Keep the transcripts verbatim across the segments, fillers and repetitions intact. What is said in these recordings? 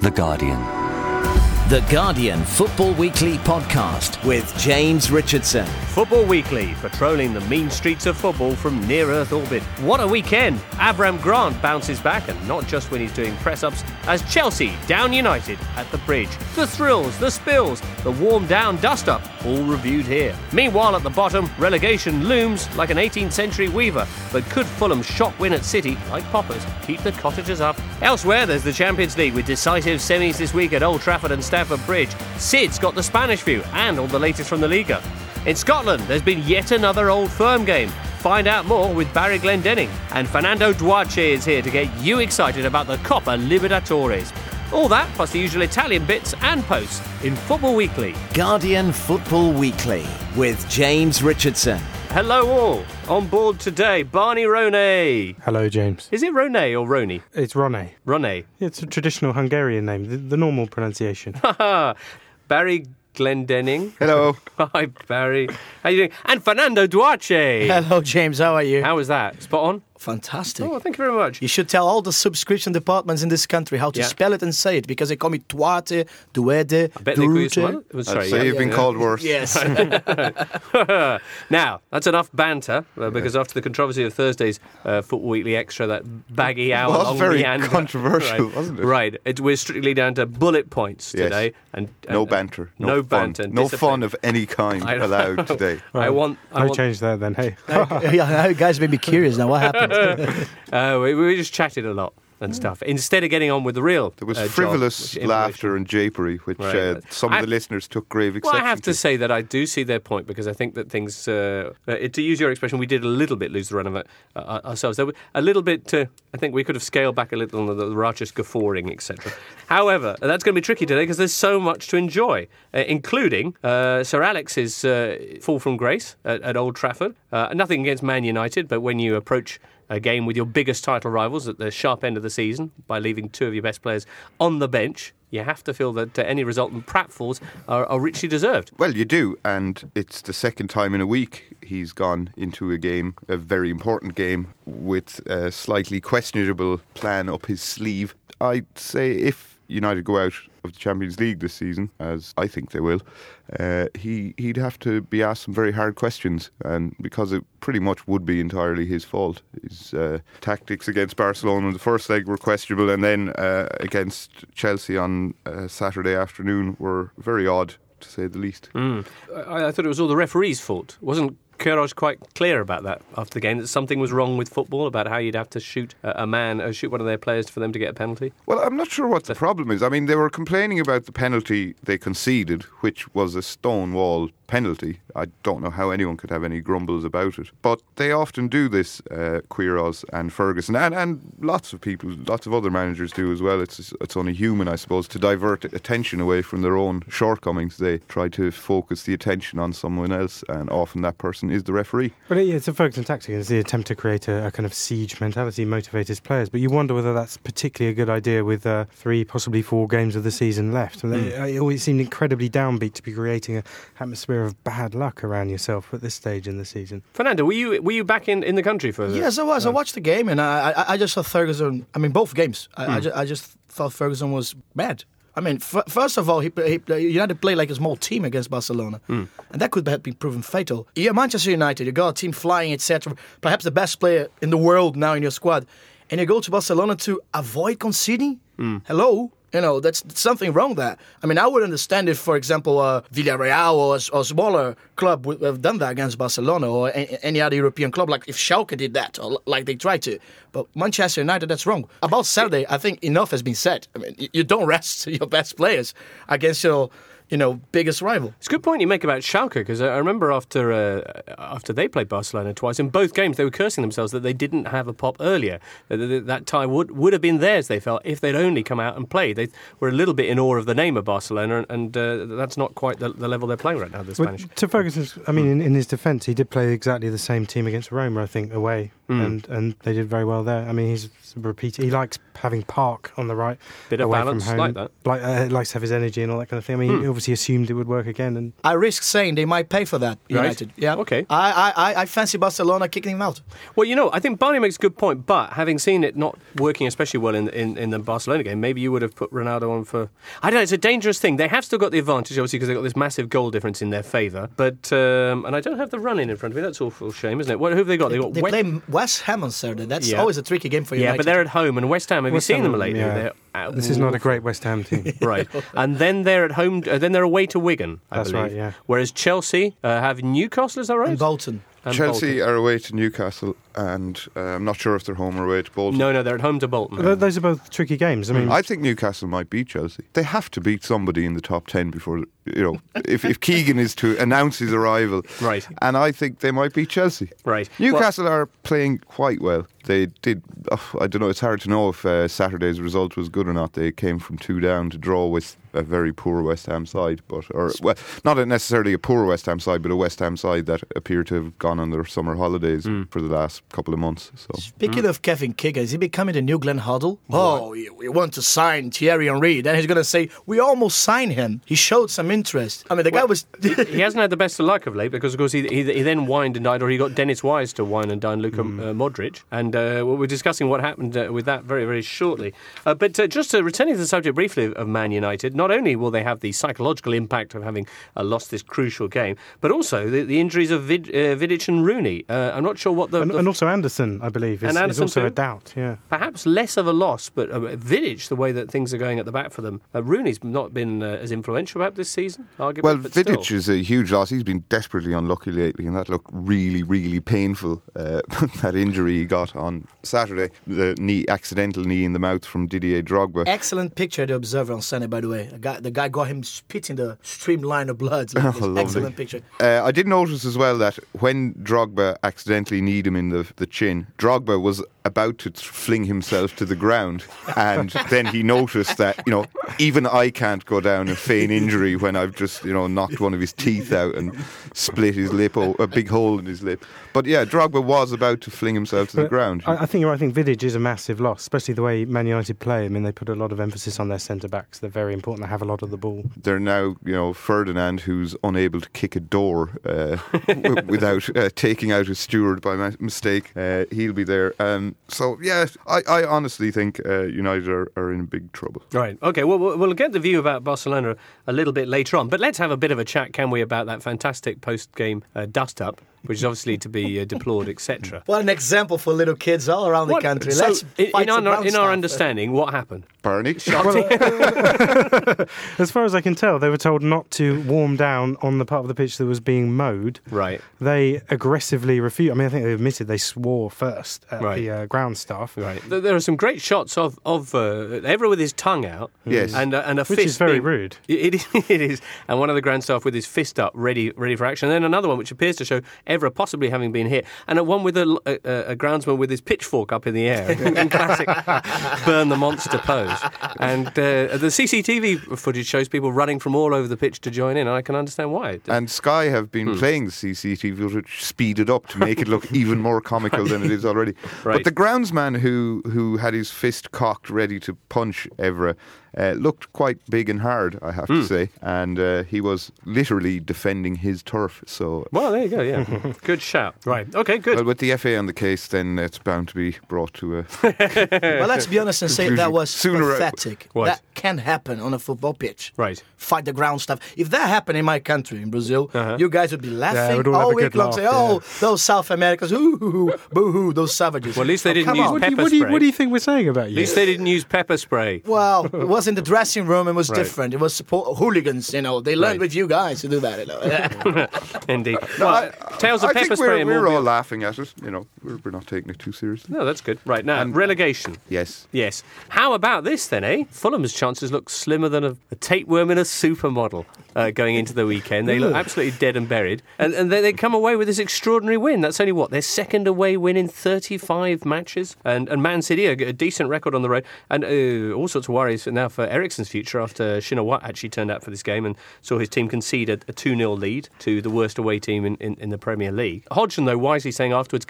The Guardian. The Guardian Football Weekly podcast with James Richardson. Football Weekly, patrolling the mean streets of football from near-Earth orbit. What a weekend! Avram Grant bounces back, and not just when he's doing press-ups, as Chelsea down United at the Bridge. The thrills, the spills, the warm-down dust-up, all reviewed here. Meanwhile, at the bottom, relegation looms like an eighteenth century weaver, but could Fulham's shock win at City, like Poppers, keep the cottagers up? Elsewhere, there's the Champions League with decisive semis this week at Old Trafford and Stamford Bridge. Sid's got the Spanish view and all the latest from the Liga. In Scotland, there's been yet another Old Firm game. Find out more with Barry Glendenning. And Fernando Duarte is here to get you excited about the Copa Libertadores. All that, plus the usual Italian bits and posts in Football Weekly. Guardian Football Weekly with James Richardson. Hello all. On board today, Barney Ronay. Hello, James. Is it Ronay or Roni? It's Ronay. Ronay. It's a traditional Hungarian name, the, the normal pronunciation. Barry Glendenning. Hello. Hi, Barry. How you doing? And Fernando Duarte. Hello, James. How are you? How was that? Spot on? Fantastic. Oh, thank you very much. You should tell all the subscription departments in this country how to Yeah. spell it and say it, because they call me Duarte, Duede, I bet they call you some Duarte. other- oh, I'd sorry, say yeah. you've been called worse. Yes. Now, that's enough banter, uh, because after the controversy of Thursday's uh, Football Weekly Extra, that baggy hour Well, long very meander, controversial, right, wasn't it? Right. It, we're strictly down to bullet points Yes. today. and, and No and banter. No, No, fun. banter. No discipline. fun of any kind I- allowed today. I want... I I want changed that then, hey. yeah, you guys made me curious now. What happened? uh, we, we just chatted a lot and stuff, instead of getting on with the real There was uh, job, frivolous which- laughter and japery, which Right. uh, some I- of the listeners took grave Well, exception I have to say that I do see their point, because I think that things, uh, uh, to use your expression, we did a little bit lose the run of it uh, ourselves. There were a little bit, uh, I think we could have scaled back a little on the, the righteous guffawing, et cetera. However, that's going to be tricky today because there's so much to enjoy, uh, including uh, Sir Alex's uh, fall from grace at, at Old Trafford. Uh, nothing against Man United, but when you approach a game with your biggest title rivals at the sharp end of the season by leaving two of your best players on the bench, you have to feel that uh, any resultant pratfalls are, are richly deserved. Well, you do, and it's the second time in a week he's gone into a game, a very important game, with a slightly questionable plan up his sleeve. I'd say if United go out of the Champions League this season, as I think they will, uh, he, he'd have to be asked some very hard questions, and because it pretty much would be entirely his fault. His uh, tactics against Barcelona in the first leg were questionable, and then uh, against Chelsea on uh, Saturday afternoon were very odd, to say the least. Mm. I, I thought it was all the referee's fault. Wasn't Queiroz quite clear about that after the game, that something was wrong with football, about how you'd have to shoot a, a man, or shoot one of their players for them to get a penalty? Well, I'm not sure what the problem is. I mean, they were complaining about the penalty they conceded, which was a stonewall penalty. I don't know how anyone could have any grumbles about it. But they often do this, uh, Queiroz and Ferguson, and, and lots of people, lots of other managers do as well. It's it's only human, I suppose, to divert attention away from their own shortcomings. They try to focus the attention on someone else, and often that person is the referee. But yeah, it's a Ferguson tactic. It's the attempt to create a, a kind of siege mentality, motivate his players. But you wonder whether that's particularly a good idea with uh, three, possibly four games of the season left. And Mm. they, it always seemed incredibly downbeat to be creating an atmosphere of bad luck around yourself at this stage in the season. Fernando, were you were you back in, in the country for the... Yes, I was. I watched the game, and I, I, I just thought Ferguson. I mean, both games. I, I, just, I just thought Ferguson was bad. I mean, f- first of all, he, he, United played like a small team against Barcelona, mm. and that could have been proven fatal. You're Manchester United, you got a team flying, et cetera. Perhaps the best player in the world now in your squad, and you go to Barcelona to avoid conceding. Mm. Hello. You know, that's, that's something wrong there. I mean, I would understand if, for example, uh, Villarreal or a, or a smaller club would have done that against Barcelona, or a, any other European club, like if Schalke did that, or like they tried to. But Manchester United, that's wrong. About Saturday, I think enough has been said. I mean, you don't rest your best players against your, you know, biggest rival. It's a good point you make about Schalke, because I remember after uh, after they played Barcelona twice, in both games they were cursing themselves that they didn't have a pop earlier. That, that tie would, would have been theirs, they felt, if they'd only come out and played. They were a little bit in awe of the name of Barcelona, and uh, that's not quite the, the level they're playing right now, the Spanish. Well, to Ferguson's, I mean, in, in his defence, he did play exactly the same team against Roma, I think, away mm. and, and they did very well there. I mean, he's a repeater. He likes having Park on the right. Bit of away balance, from home. like that. Like, uh, likes to have his energy and all that kind of thing. I mean, mm. he obviously assumed it would work again. And I risk saying they might pay for that, United. Right. Yeah. Okay. I, I, I fancy Barcelona kicking him out. Well, you know, I think Barney makes a good point, but having seen it not working especially well in, in, in the Barcelona game, maybe you would have put Ronaldo on for... I don't know, it's a dangerous thing. They have still got the advantage, obviously, because they've got this massive goal difference in their favour. But, um, and I don't have the run-in in front of me. That's awful shame, isn't it? What, who have they got? They, They, got they West... play West Ham on Saturday. That's Yeah. always a tricky game for Yeah, United. but they're at home, and West Ham, have West you seen Ham, them lately? yeah. They're out- this is not a great West Ham team. Right. And then they're at home, uh, then they're away to Wigan, I That's believe. right, yeah. Whereas Chelsea uh, have Newcastle, is that right? And Bolton. And Chelsea Bolton. are away to Newcastle, and uh, I'm not sure if they're home or away to Bolton. No, no, they're at home to Bolton. Th- Those are both tricky games. I mean, I think Newcastle might beat Chelsea. They have to beat somebody in the top ten before, you know, if, if Keegan is to announce his arrival. Right. And I think they might beat Chelsea. Right. Newcastle are playing quite well. They did, oh, I don't know, it's hard to know if uh, Saturday's result was good or not. They came from two down to draw with a very poor West Ham side, but or well, not necessarily a poor West Ham side, but a West Ham side that appeared to have gone on their summer holidays mm. for the last couple of months. So, Speaking mm. of Kevin Keegan, is he becoming the new Glenn Hoddle? Oh, we, we want to sign Thierry Henry. Then he's going to say, we almost signed him. He showed some interest. I mean, the well, guy was... he hasn't had the best of luck of late because, of course, he, he, he then wined and dined, or he got Dennis Wise to wine and dine Luka mm. uh, Modric. And uh, well, we're discussing what happened uh, with that very, very shortly. Uh, but uh, just uh, returning to the subject briefly of Man United, not only will they have the psychological impact of having uh, lost this crucial game, but also the, the injuries of Vid, uh, Vidic and Rooney. Uh, I'm not sure what the... And, the and also Anderson, I believe, is, is also too? a doubt. Yeah, perhaps less of a loss, but uh, Vidic, the way that things are going at the back for them, uh, Rooney's not been uh, as influential about this season, arguably. Well, but Vidic still. is a huge loss. He's been desperately unlucky lately, and that looked really, really painful, uh, that injury he got on Saturday. The knee, accidental knee in the mouth from Didier Drogba. Excellent picture, the Observer on Sunday, by the way. The guy, the guy got him spitting the streamline of blood. So Oh, excellent picture. Uh, I did notice as well that when Drogba accidentally kneed him in the, the chin, Drogba was about to fling himself to the ground, and then he noticed that, you know, even I can't go down and feign injury when I've just, you know, knocked one of his teeth out and split his lip, or a big hole in his lip. But yeah, Drogba was about to fling himself to but the ground. I, I think you're right. I think Vidic is a massive loss, especially the way Man United play. I mean, they put a lot of emphasis on their centre-backs. They're very important. They have a lot of the ball. They're now, you know, Ferdinand, who's unable to kick a door uh, w- without uh, taking out his steward by ma- mistake. Uh, he'll be there. Um, so, yeah, I, I honestly think uh, United are, are in big trouble. Right, OK, well, we'll get the view about Barcelona a little bit later on, but let's have a bit of a chat, can we, about that fantastic post-game uh, dust-up, which is obviously to be uh, deplored, et cetera. What an example for little kids all around What, the country. so Let's in, fight in, our, some brown in our stuff. understanding, what happened? Barney? As far as I can tell, they were told not to warm down on the part of the pitch that was being mowed. Right. They aggressively refused. I mean, I think they admitted they swore first at Right. the uh, ground staff. Right. There there are some great shots of of uh, Evra with his tongue out. Yes. And uh, and a Which fist is very being- rude. It, it, it is. And one of the ground staff with his fist up, ready ready for action. And then another one which appears to show Evra possibly having been hit, and a one with a, a, a groundsman with his pitchfork up in the air, in classic Burn the Monster pose. And uh, the C C T V footage shows people running from all over the pitch to join in, and I can understand why. And Sky have been Hmm. playing the C C T V footage speeded up to make it look even more comical than it is already. Right. But the groundsman who, who had his fist cocked ready to punch Evra uh, looked quite big and hard, I have Hmm. to say. And uh, he was literally defending his turf. So, Well, there you go, yeah. Good shout. Right, OK, good. well, with the F A on the case, then it's bound to be brought to a... Well, let's be honest and say that was Sooner or- pathetic. What? That can happen on a football pitch. Right. Fight the ground stuff. If that happened in my country, in Brazil, Uh-huh. you guys would be laughing we'd all have all a week good long. laugh, Say, oh, those South Americans, ooh, hoo, hoo, boo hoo, those savages. Well, at least they Oh, didn't come use on. What do, you, pepper what, do you, spray. what do you think we're saying about you? At least they didn't use pepper spray. Well, it was in the dressing room. It was Right. different. It was support hooligans. You know, they learned Right. with you guys to do that. You know. Indeed. Well, tales of I pepper think spray. we're, and we're more all beer. laughing at it. You know, we're, we're not taking it too seriously. No, that's good. Right, now, And- relegation. Yes. Yes. How about this then, eh? Fulham's chances look slimmer than a, a tapeworm in a supermodel uh, going into the weekend. They look absolutely dead and buried. And, and they, they come away with this extraordinary win. That's only, what, their second away win in thirty-five matches? And, and Man City, a, a decent record on the road. And uh, all sorts of worries now for Eriksen's future after Shinawat actually turned out for this game and saw his team concede a, a two nil lead to the worst away team in, in, in the Premier League. Hodgson, though, wisely saying afterwards, calm down.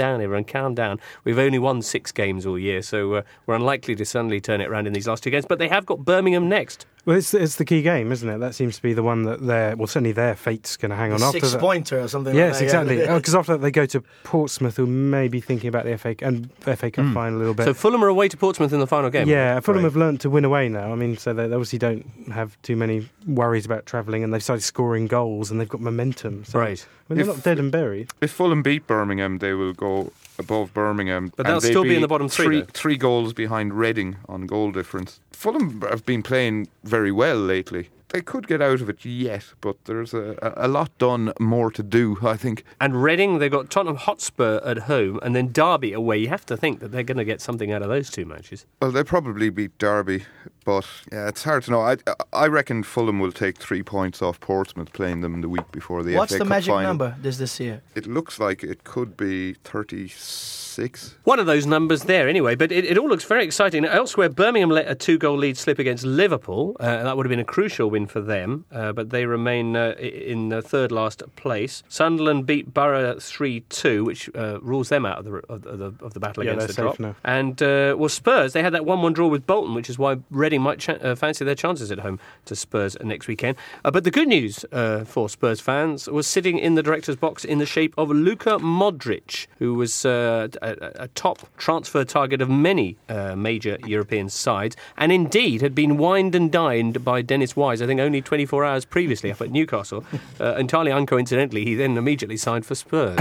down, everyone, calm down. We've only won six games all year, so uh, we're unlikely to suddenly turn it around in these last two games. But they have got Birmingham next. Well, it's, it's the key game, isn't it? That seems to be the one that they're, well, certainly their fate's going to hang on after that. Six-pointer or something yes, like that. Exactly. Yeah, Because oh, after that they go to Portsmouth, who may be thinking about the F A and F A Cup mm. final a little bit. So Fulham are away to Portsmouth in the final game? Yeah, Fulham right. have learnt to win away now. I mean, so they obviously don't have too many worries about travelling, and they've started scoring goals, and they've got momentum. So, right. I mean, they're if, not dead and buried. If Fulham beat Birmingham, they will go above Birmingham. But they'll still be in the bottom three, Three, though. three goals behind Reading on goal difference. Fulham have been playing very well lately. They could get out of it yet, but there's a, a lot done, more to do, I think. And Reading, they've got Tottenham Hotspur at home, and then Derby away. You have to think that they're going to get something out of those two matches. Well, they'll probably beat Derby, but yeah, it's hard to know. I I reckon Fulham will take three points off Portsmouth, playing them the week before the What's F A the Cup magic final. number this this year? It looks like it could be thirty-six. One of those numbers there anyway, but it, it all looks very exciting. Elsewhere, Birmingham let a two-goal lead slip against Liverpool. Uh, that would have been a crucial win for them, uh, but they remain uh, in the third last place. Sunderland beat Borough three two, which uh, rules them out of the of the, of the battle yeah, against the they're drop. safe now. And uh, well, Spurs, they had that one one draw with Bolton, which is why Reading might ch- uh, fancy their chances at home to Spurs next weekend. Uh, but the good news uh, for Spurs fans was sitting in the director's box in the shape of Luka Modric, who was uh, a, a top transfer target of many uh, major European sides, and indeed had been wined and dined by Dennis Wise, I think only twenty-four hours previously up at Newcastle. Uh, entirely uncoincidentally, he then immediately signed for Spurs.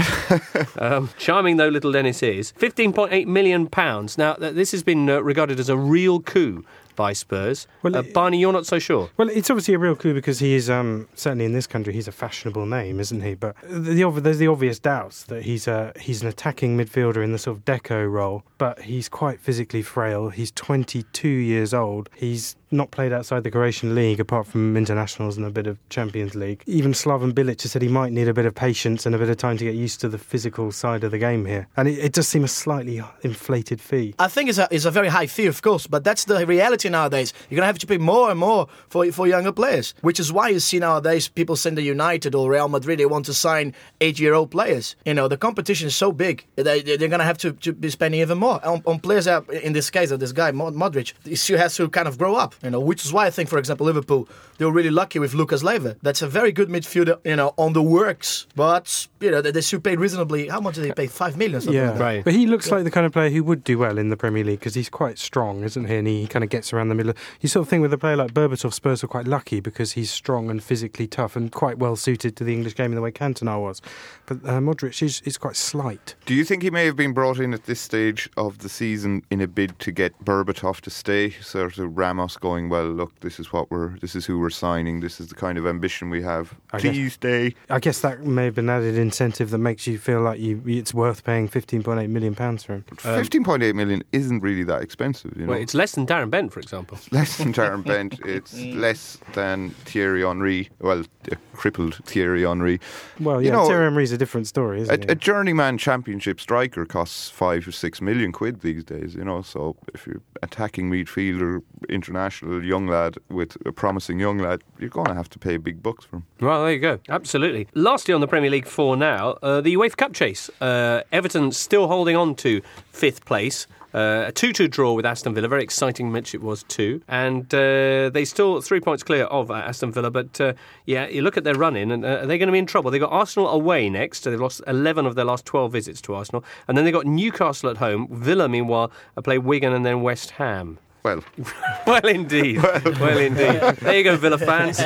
um, charming though little Dennis is, fifteen point eight million pounds. Now, th- this has been uh, regarded as a real coup by Spurs. Well, uh, Barney, you're not so sure. Well, it's obviously a real coup because he is, um, certainly in this country, he's a fashionable name, isn't he? But the, the, there's the obvious doubts that he's a, he's an attacking midfielder in the sort of Deco role, but he's quite physically frail. He's twenty-two years old. He's not played outside the Croatian league apart from internationals and a bit of Champions League. Even Slaven Bilic has said he might need a bit of patience and a bit of time to get used to the physical side of the game here. And it, it does seem a slightly inflated fee. I think it's a, it's a very high fee, of course, but that's the reality nowadays. You're going to have to pay more and more for for younger players, which is why you see nowadays people saying that United or Real Madrid, they want to sign eight-year-old players. You know, the competition is so big, they, they're going to have to, to be spending even more on, on players that, in this case, of this guy, Modric. He still has to kind of grow up, you know, which is why I think, for example, Liverpool, they were really lucky with Lucas Leiva. That's a very good midfielder, you know, on the works, but, you know, they, they should pay reasonably. How much did they pay? Five million? Something yeah, like that. Right. But he looks like the kind of player who would do well in the Premier League because he's quite strong, isn't he? And he kind of gets around the middle. You sort of think with a player like Berbatov, Spurs were quite lucky because he's strong and physically tough and quite well suited to the English game in the way Cantona was. But uh, Modric is, is quite slight. Do you think he may have been brought in at this stage of the season in a bid to get Berbatov to stay? Sort of Ramos going, well, look, this is what we're, this is who we're signing, this is the kind of ambition we have. I Please guess, stay. I guess that may have been added incentive that makes you feel like you it's worth paying fifteen point eight million pounds for him. fifteen point eight million isn't really that expensive, you know. Well, it's less than Darren Bent, for example. Less than Darren Bent. It's less than Thierry Henry. Well, a crippled Thierry Henry. Well, yeah, you know, Thierry Henry's a different story, isn't a, he? a journeyman championship striker costs five or six million quid these days, you know. So if you're attacking midfielder, international young lad with a promising young lad, you're going to have to pay big bucks for him. Well, there you go. Absolutely. Lastly on the Premier League for now, uh, the UEFA Cup chase. Uh, Everton still holding on to fifth place. Uh, a two two draw with Aston Villa. Very exciting match it was too. And uh, they still three points clear of uh, Aston Villa. But uh, yeah, you look at their run-in and uh, they're going to be in trouble. They've got Arsenal away next. They've lost eleven of their last twelve visits to Arsenal. And then they've got Newcastle at home. Villa, meanwhile, play Wigan and then West Ham. Well, well, indeed. Well, well, indeed. There you go, Villa fans.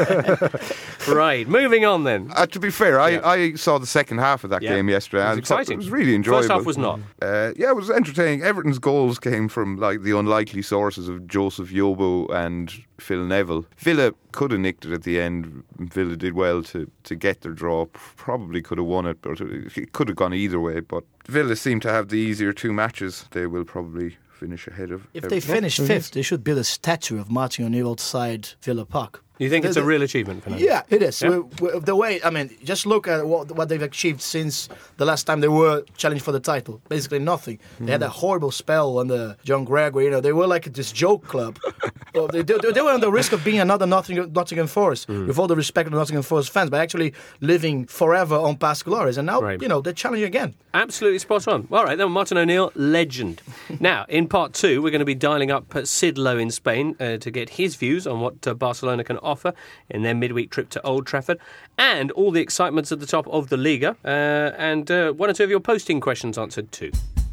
Right, moving on then. Uh, to be fair, I, Yeah. I saw the second half of that Yeah. game yesterday. It was and I thought exciting. It was really enjoyable. First half was not. Uh, yeah, it was entertaining. Everton's goals came from like the unlikely sources of Joseph Yobo and Phil Neville. Villa could have nicked it at the end. Villa did well to, to get their draw. Probably could have won it, but it could have gone either way. But Villa seem to have the easier two matches. They will probably finish ahead of If they Everton. finish fifth, they should build a statue of Martin O'Neill outside Villa Park. You think The- it's a the- real achievement, Fernando? Yeah, it is. Yeah? We- we- the way, I mean, just look at what, what they've achieved since the last time they were challenged for the title. Basically nothing. They had a horrible spell under John Gregory. You know, they were like this joke club. Well, they, they, they were on the risk of being another Nottingham, Nottingham Forest, with all the respect of the Nottingham Forest fans, but actually living forever on past glories. And now, Right. you know, they're challenging again. Absolutely spot on. All right, then, Martin O'Neill, legend. Now, in part two, we're going to be dialing up uh, Sid Lowe in Spain uh, to get his views on what uh, Barcelona can offer in their midweek trip to Old Trafford, and all the excitements at the top of the Liga, uh, and uh, one or two of your posting questions answered too.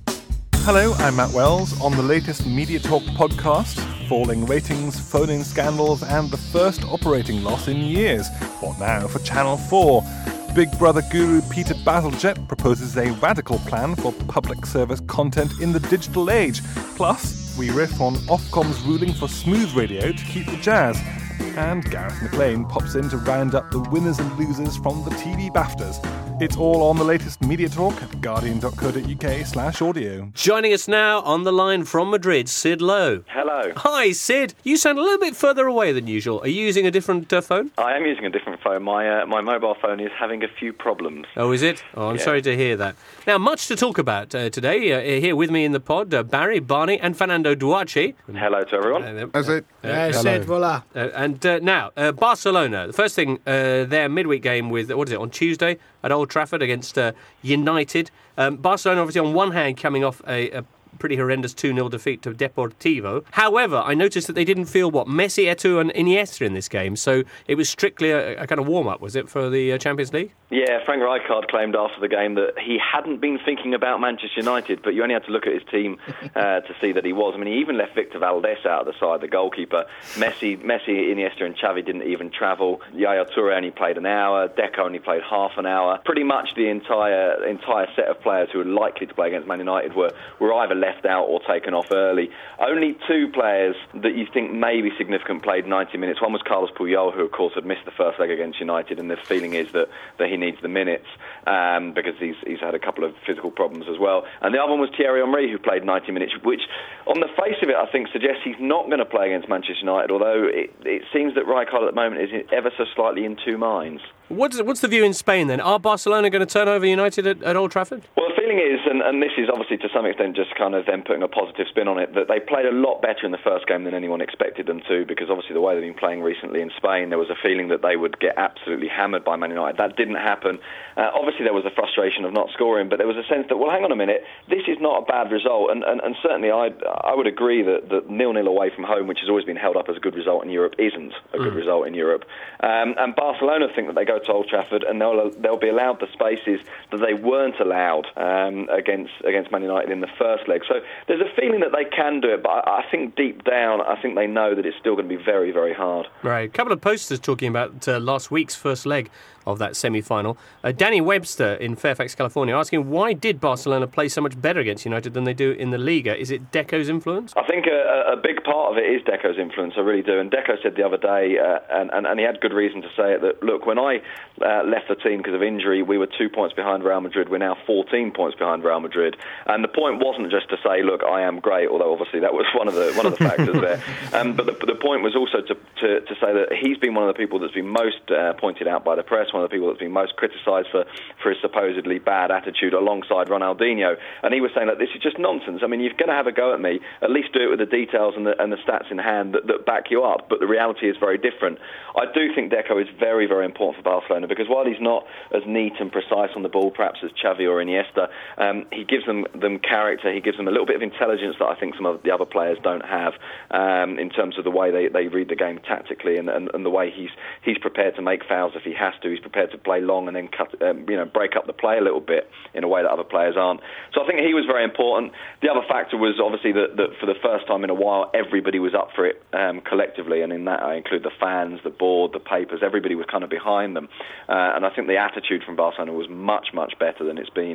Hello, I'm Matt Wells on the latest Media Talk podcast, falling ratings, phone-in scandals, and the first operating loss in years. What now for Channel four? Big Brother guru Peter Bazalgette proposes a radical plan for public service content in the digital age. Plus, we riff on Ofcom's ruling for smooth radio to keep the jazz. And Gareth McLean pops in to round up the winners and losers from the T V BAFTAs. It's all on the latest Media Talk at guardian.co.uk slash audio. Joining us now on the line from Madrid, Sid Lowe. Hello. Hi, Sid. You sound a little bit further away than usual. Are you using a different uh, phone? I am using a different phone. My uh, my mobile phone is having a few problems. Oh, is it? Oh, I'm Yeah. sorry to hear that. Now, much to talk about uh, today. Uh, here with me in the pod, uh, Barry, Barney and Fernando Duarte. Hello to everyone. Uh, That's it. Yeah, I hello. said, voila. Uh, and uh, now, uh, Barcelona. The first thing, uh, their midweek game with, what is it, on Tuesday at Old Trafford against uh, United. Um, Barcelona, obviously, on one hand, coming off a, a pretty horrendous two nil defeat to Deportivo. However, I noticed that they didn't feel, what, Messi, Eto'o and Iniesta in this game, so it was strictly a, a kind of warm-up, was it, for the uh, Champions League? Yeah, Frank Rijkaard claimed after the game that he hadn't been thinking about Manchester United, but you only had to look at his team uh, to see that he was. I mean, he even left Victor Valdés out of the side, the goalkeeper. Messi, Messi, Iniesta and Xavi didn't even travel. Yaya Toure only played an hour. Deco only played half an hour. Pretty much the entire entire set of players who were likely to play against Man United were, were either left out or taken off early. Only two players that you think may be significant played ninety minutes. One was Carlos Puyol, who of course had missed the first leg against United, and the feeling is that, that he needs the minutes um, because he's he's had a couple of physical problems as well. And the other one was Thierry Henry, who played ninety minutes, which on the face of it I think suggests he's not going to play against Manchester United, although it, it seems that Rijkaard at the moment is ever so slightly in two minds. What's, what's the view in Spain then? Are Barcelona going to turn over United at, at Old Trafford? Well, the feeling is, and, and this is obviously to some extent just kind of them putting a positive spin on it, that they played a lot better in the first game than anyone expected them to, because obviously the way they've been playing recently in Spain, there was a feeling that they would get absolutely hammered by Man United. That didn't happen. Uh, obviously there was a frustration of not scoring, but there was a sense that, well, hang on a minute, this is not a bad result, and, and, and certainly I I would agree that, that nil-nil away from home, which has always been held up as a good result in Europe, isn't a good mm. result in Europe. Um, and Barcelona think that they go to Old Trafford and they'll they'll be allowed the spaces that they weren't allowed um, against against Man United in the first leg. So there's a feeling that they can do it, but I, I think deep down, I think they know that it's still going to be very, very hard. Right. A couple of posters talking about uh, last week's first leg of that semi-final. Uh, Danny Webster in Fairfax, California, asking why did Barcelona play so much better against United than they do in the Liga? Is it Deco's influence? I think a, a big part of it is Deco's influence, I really do. And Deco said the other day, uh, and, and, and he had good reason to say it, that, look, when I uh, left the team because of injury, we were two points behind Real Madrid. We're now fourteen points behind Real Madrid. And the point wasn't just to say, look, I am great, although obviously that was one of the one of the factors there. Um, but the, the point was also to, to, to say that he's been one of the people that's been most uh, pointed out by the press, one of the people that's been most criticised for, for his supposedly bad attitude alongside Ronaldinho. And he was saying that this is just nonsense. I mean, you're going to have a go at me, at least do it with the details and the, and the stats in hand that, that back you up. But the reality is very different. I do think Deco is very, very important for Barcelona, because while he's not as neat and precise on the ball perhaps as Xavi or Iniesta, um, he gives them, them character, he gives them a little bit of intelligence that I think some of the other players don't have um, in terms of the way they, they read the game tactically and, and, and the way he's he's prepared to make fouls if he has to. He's prepared to play long and then cut, um, you know, break up the play a little bit in a way that other players aren't. So I think he was very important. The other factor was obviously that, that for the first time in a while, everybody was up for it um, collectively, and in that I include the fans, the board, the papers. Everybody was kind of behind them, uh, and I think the attitude from Barcelona was much, much better than it's been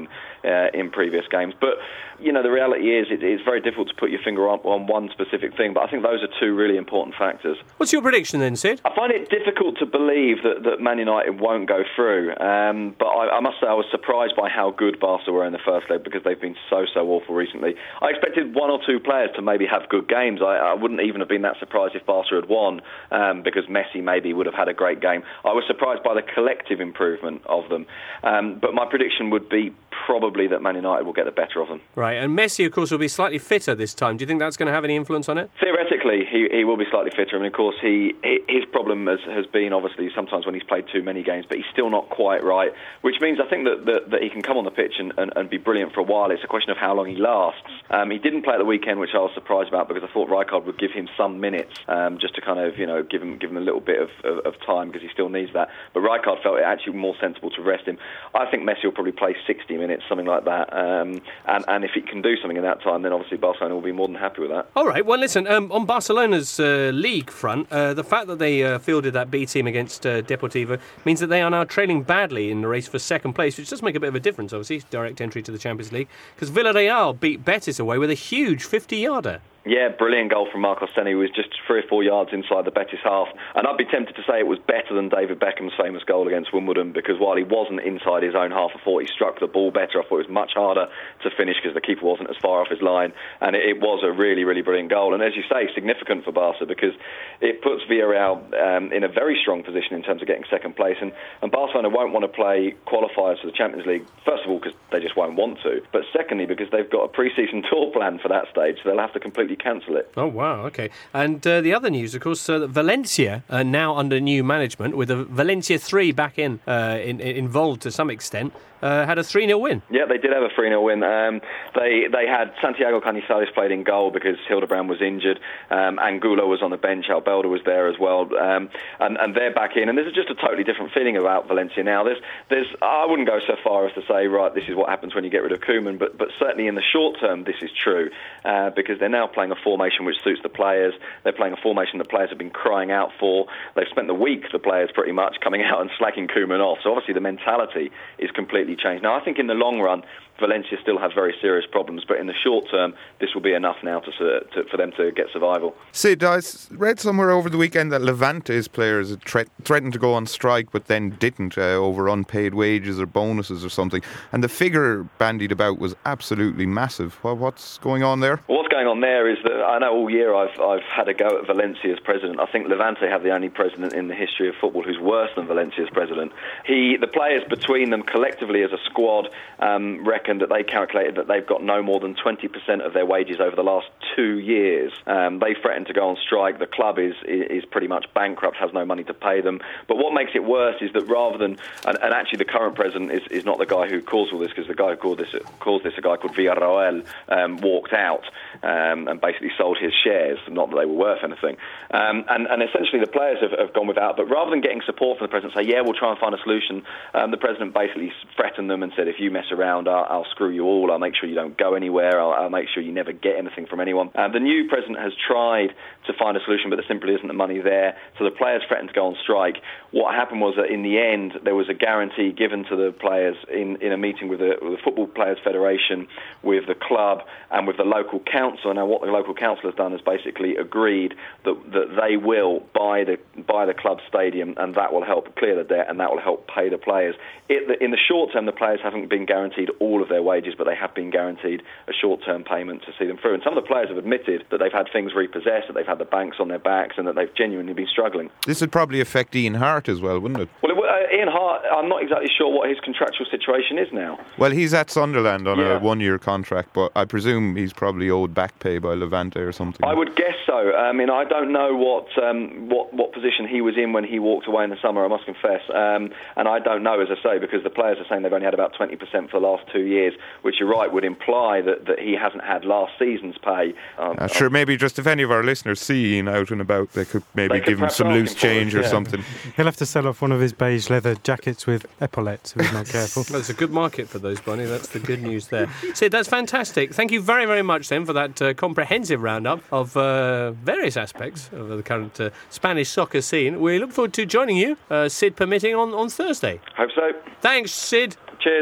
uh, in previous games. But, you know, the reality is it, it's very difficult to put your finger on, on one specific thing, but I think those are two really important factors. What's your prediction then, Sid? I find it difficult to believe that, that Man United won't go through, um, but I, I must say I was surprised by how good Barca were in the first leg because they've been so, so awful recently. I expected one or two players to maybe have good games. I, I wouldn't even have been that surprised if Barca had won um, because Messi maybe would have had a great game. I was surprised by the collective improvement of them, um, but my prediction would be probably that Man United will get the better of them. Right, and Messi, of course, will be slightly fitter this time. Do you think that's going to have any influence on it? Theoretically, he, he will be slightly fitter. I mean, of course, he his problem has, has been, obviously, sometimes when he's played too many games, but he's still not quite right, which means I think that, that, that he can come on the pitch and, and, and be brilliant for a while. It's a question of how long he lasts. Um, he didn't play at the weekend, which I was surprised about because I thought Rijkaard would give him some minutes um, just to kind of, you know, give him give him a little bit of, of, of time because he still needs that. But Rijkaard felt it actually more sensible to rest him. I think Messi will probably play sixty minutes, something like that. Um, and, and if he can do something in that time, then obviously Barcelona will be more than happy with that. All right, well, listen, um, on Barcelona's uh, league front, uh, the fact that they uh, fielded that B team against uh, Deportivo means that they are now trailing badly in the race for second place, which does make a bit of a difference, obviously, direct entry to the Champions League, because Villarreal beat Betis away with a huge fifty-yarder. Yeah, brilliant goal from Marcos Senna, who was just three or four yards inside the Betis half. And I'd be tempted to say it was better than David Beckham's famous goal against Wimbledon, because while he wasn't inside his own half, I thought he struck the ball better. I thought it was much harder to finish because the keeper wasn't as far off his line. And it, it was a really, really brilliant goal. And as you say, significant for Barca because it puts Villarreal um, in a very strong position in terms of getting second place. And, and Barcelona won't want to play qualifiers for the Champions League, first of all, because they just won't want to. But secondly, because they've got a pre-season tour planned for that stage, so they'll have to completely cancel it. Oh, wow, OK. And uh, the other news, of course, uh, that Valencia are now under new management, with a Valencia three back in, uh, in, in involved to some extent. Uh, had a three nil win. Yeah, they did have a three nil win. Um, they they had Santiago Canizares played in goal because Hildebrand was injured. Um, Angulo was on the bench. Albelda was there as well. Um, and, and they're back in. And there's just a totally different feeling about Valencia now. There's, there's. I wouldn't go so far as to say, right, this is what happens when you get rid of Koeman. But, but certainly in the short term, this is true. Uh, because they're now playing a formation which suits the players. They're playing a formation the players have been crying out for. They've spent the week, the players, pretty much, coming out and slacking Koeman off. So obviously the mentality is completely changed. Now, I think in the long run, Valencia still have very serious problems, but in the short term, this will be enough now to, to for them to get survival. Sid, I read somewhere over the weekend that Levante's players had thre- threatened to go on strike, but then didn't uh, over unpaid wages or bonuses or something. And the figure bandied about was absolutely massive. Well, what's going on there? Well, what's going on there is that I know all year I've I've had a go at Valencia's president. I think Levante have the only president in the history of football who's worse than Valencia's president. He, the players between them collectively as a squad, um, reckon that they calculated that they've got no more than twenty percent of their wages over the last two years. Um, they threatened to go on strike. The club is is pretty much bankrupt, has no money to pay them. But what makes it worse is that rather than, and, and actually the current president is, is not the guy who caused all this, because the guy who caused this, caused this, a guy called Villarreal, um, walked out um, and basically sold his shares, not that they were worth anything. Um, and, and essentially the players have, have gone without, but rather than getting support from the president, say, yeah, we'll try and find a solution, um, the president basically threatened them and said, if you mess around, I'll, I'll screw you all. I'll make sure you don't go anywhere. I'll, I'll make sure you never get anything from anyone. Uh, the new president has tried to find a solution, but there simply isn't the money there. So the players threatened to go on strike. What happened was that in the end, there was a guarantee given to the players in, in a meeting with the, with the Football Players Federation, with the club, and with the local council. Now, what the local council has done is basically agreed that, that they will buy the buy the club stadium, and that will help clear the debt, and that will help pay the players. It, in the short term, the players haven't been guaranteed all of their wages, but they have been guaranteed a short-term payment to see them through. And some of the players have admitted that they've had things repossessed, that they've had the banks on their backs, and that they've genuinely been struggling. This would probably affect Ian Hart as well, wouldn't it? Well, it, uh, Ian Hart, I'm not exactly sure what his contractual situation is now. Well, he's at Sunderland on yeah. a one-year contract, but I presume he's probably owed back pay by Levante or something. I would guess so. I mean, I don't know what um, what, what position he was in when he walked away in the summer, I must confess. Um, and I don't know, as I say, because the players are saying they've only had about twenty percent for the last two years, which you're right, would imply that, that he hasn't had last season's pay. Um, uh, sure, maybe just if any of our listeners see Ian out and about, they could maybe they could give him some loose change it, or yeah. something. He'll have to sell off one of his beige leather jackets with epaulettes if he's not careful. There's a good market for those, Bonnie. That's the good news there. Sid, that's fantastic. Thank you very, very much, then, for that uh, comprehensive roundup of uh, various aspects of the current uh, Spanish soccer scene. We look forward to joining you, uh, Sid permitting, on, on Thursday. Hope so. Thanks, Sid. Cheers.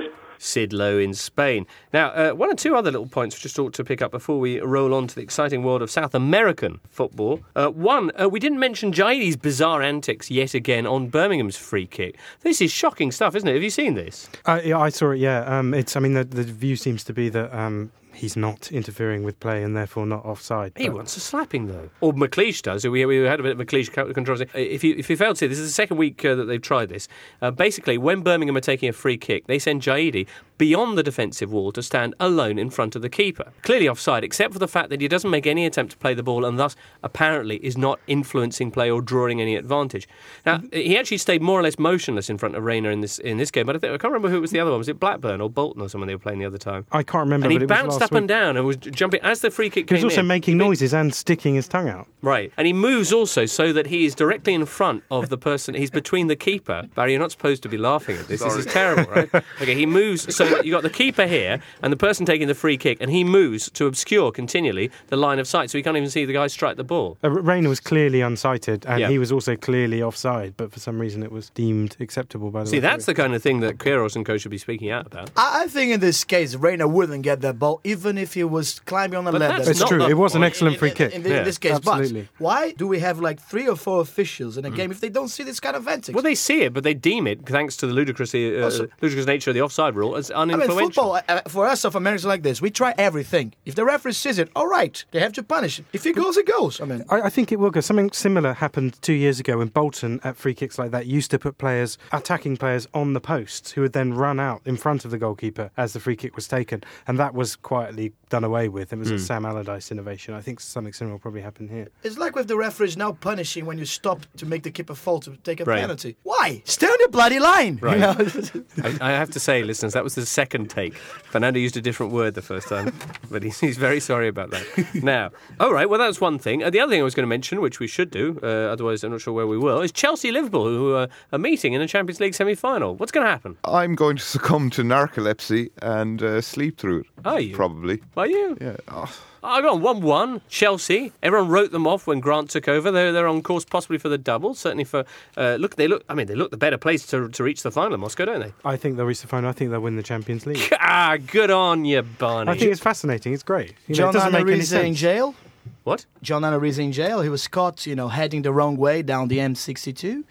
Sid Lowe in Spain. Now, uh, one or two other little points we just ought to pick up before we roll on to the exciting world of South American football. Uh, one, uh, we didn't mention Jaide's bizarre antics yet again on Birmingham's free kick. This is shocking stuff, isn't it? Have you seen this? Uh, yeah, I saw it, yeah. Um, it's. I mean, the, the view seems to be that um, he's not interfering with play and therefore not offside. He but... wants a slapping, though. Or McLeish does. We, we had a bit of McLeish controversy. If you, if you failed to see, this is the second week uh, that they've tried this. Uh, basically, when Birmingham are taking a free kick, they send Jaide beyond the defensive wall to stand alone in front of the keeper. Clearly offside, except for the fact that he doesn't make any attempt to play the ball and thus apparently is not influencing play or drawing any advantage. Now, mm-hmm. he actually stayed more or less motionless in front of Reina in this in this game, but I, think, I can't remember who it was the other one. Was it Blackburn or Bolton or someone they were playing the other time? I can't remember. And he but it bounced was up week. and down and was jumping as the free kick he came in. He was also in, making noises and sticking his tongue out. Right. And he moves also so that he is directly in front of the person. He's between the keeper. Barry, you're not supposed to be laughing at this. Sorry. This is terrible, right? Okay, he moves so that you've got the keeper here and the person taking the free kick, and he moves to obscure continually the line of sight, so he can't even see the guy strike the ball. Uh, Reina was clearly unsighted, and yeah. he was also clearly offside, but for some reason it was deemed acceptable by the See, that's the kind of thing that Queiroz and co should be speaking out about. I, I think in this case, Reina wouldn't get that ball, even if he was climbing on the but ladder. It's true. It was an excellent in, free in, kick. In, in, in, yeah, in this case, absolutely. But why do we have like three or four officials in a mm. game if they don't see this kind of antics? Well, they see it, but they deem it, thanks to the ludicrous, uh, also, ludicrous nature of the offside rule, as uninfluential. I mean, football, uh, for us South Americans like this, we try everything. If the referee sees it, all right, they have to punish it. If he goes, it goes. I mean, I, I think it will go. Something similar happened two years ago when Bolton, at free kicks like that, used to put players, attacking players, on the posts who would then run out in front of the goalkeeper as the free kick was taken, and that was quietly done away with. It was mm. a Sam Allardyce innovation. I think something similar will probably happen here. It's like with the referees now punishing when you stop to make the keeper fall to take a right. penalty. Why? Stay on the bloody line. Right. You know? I, I have to say, listeners, that was the second take. Fernando used a different word the first time, but he's, he's very sorry about that. Now, all right, well, that's one thing. Uh, the other thing I was going to mention, which we should do, uh, otherwise I'm not sure where we will, is Chelsea-Liverpool, who are, are meeting in a Champions League semi-final. What's going to happen? I'm going to succumb to narcolepsy and uh, sleep through it. Are you? Probably. Are you? Yeah. Oh. I got one one, Chelsea. Everyone wrote them off when Grant took over. They're, they're on course possibly for the double. Certainly for uh, look, they look. I mean, they look the better place to to reach the final in Moscow, don't they? I think they'll reach the final. I think they'll win the Champions League. Ah, good on you, Barney. I think it's fascinating. It's great. You know, John it doesn't make any Anariza sense. in jail. What? John Anariza in jail. He was caught, you know, heading the wrong way down the M sixty-two.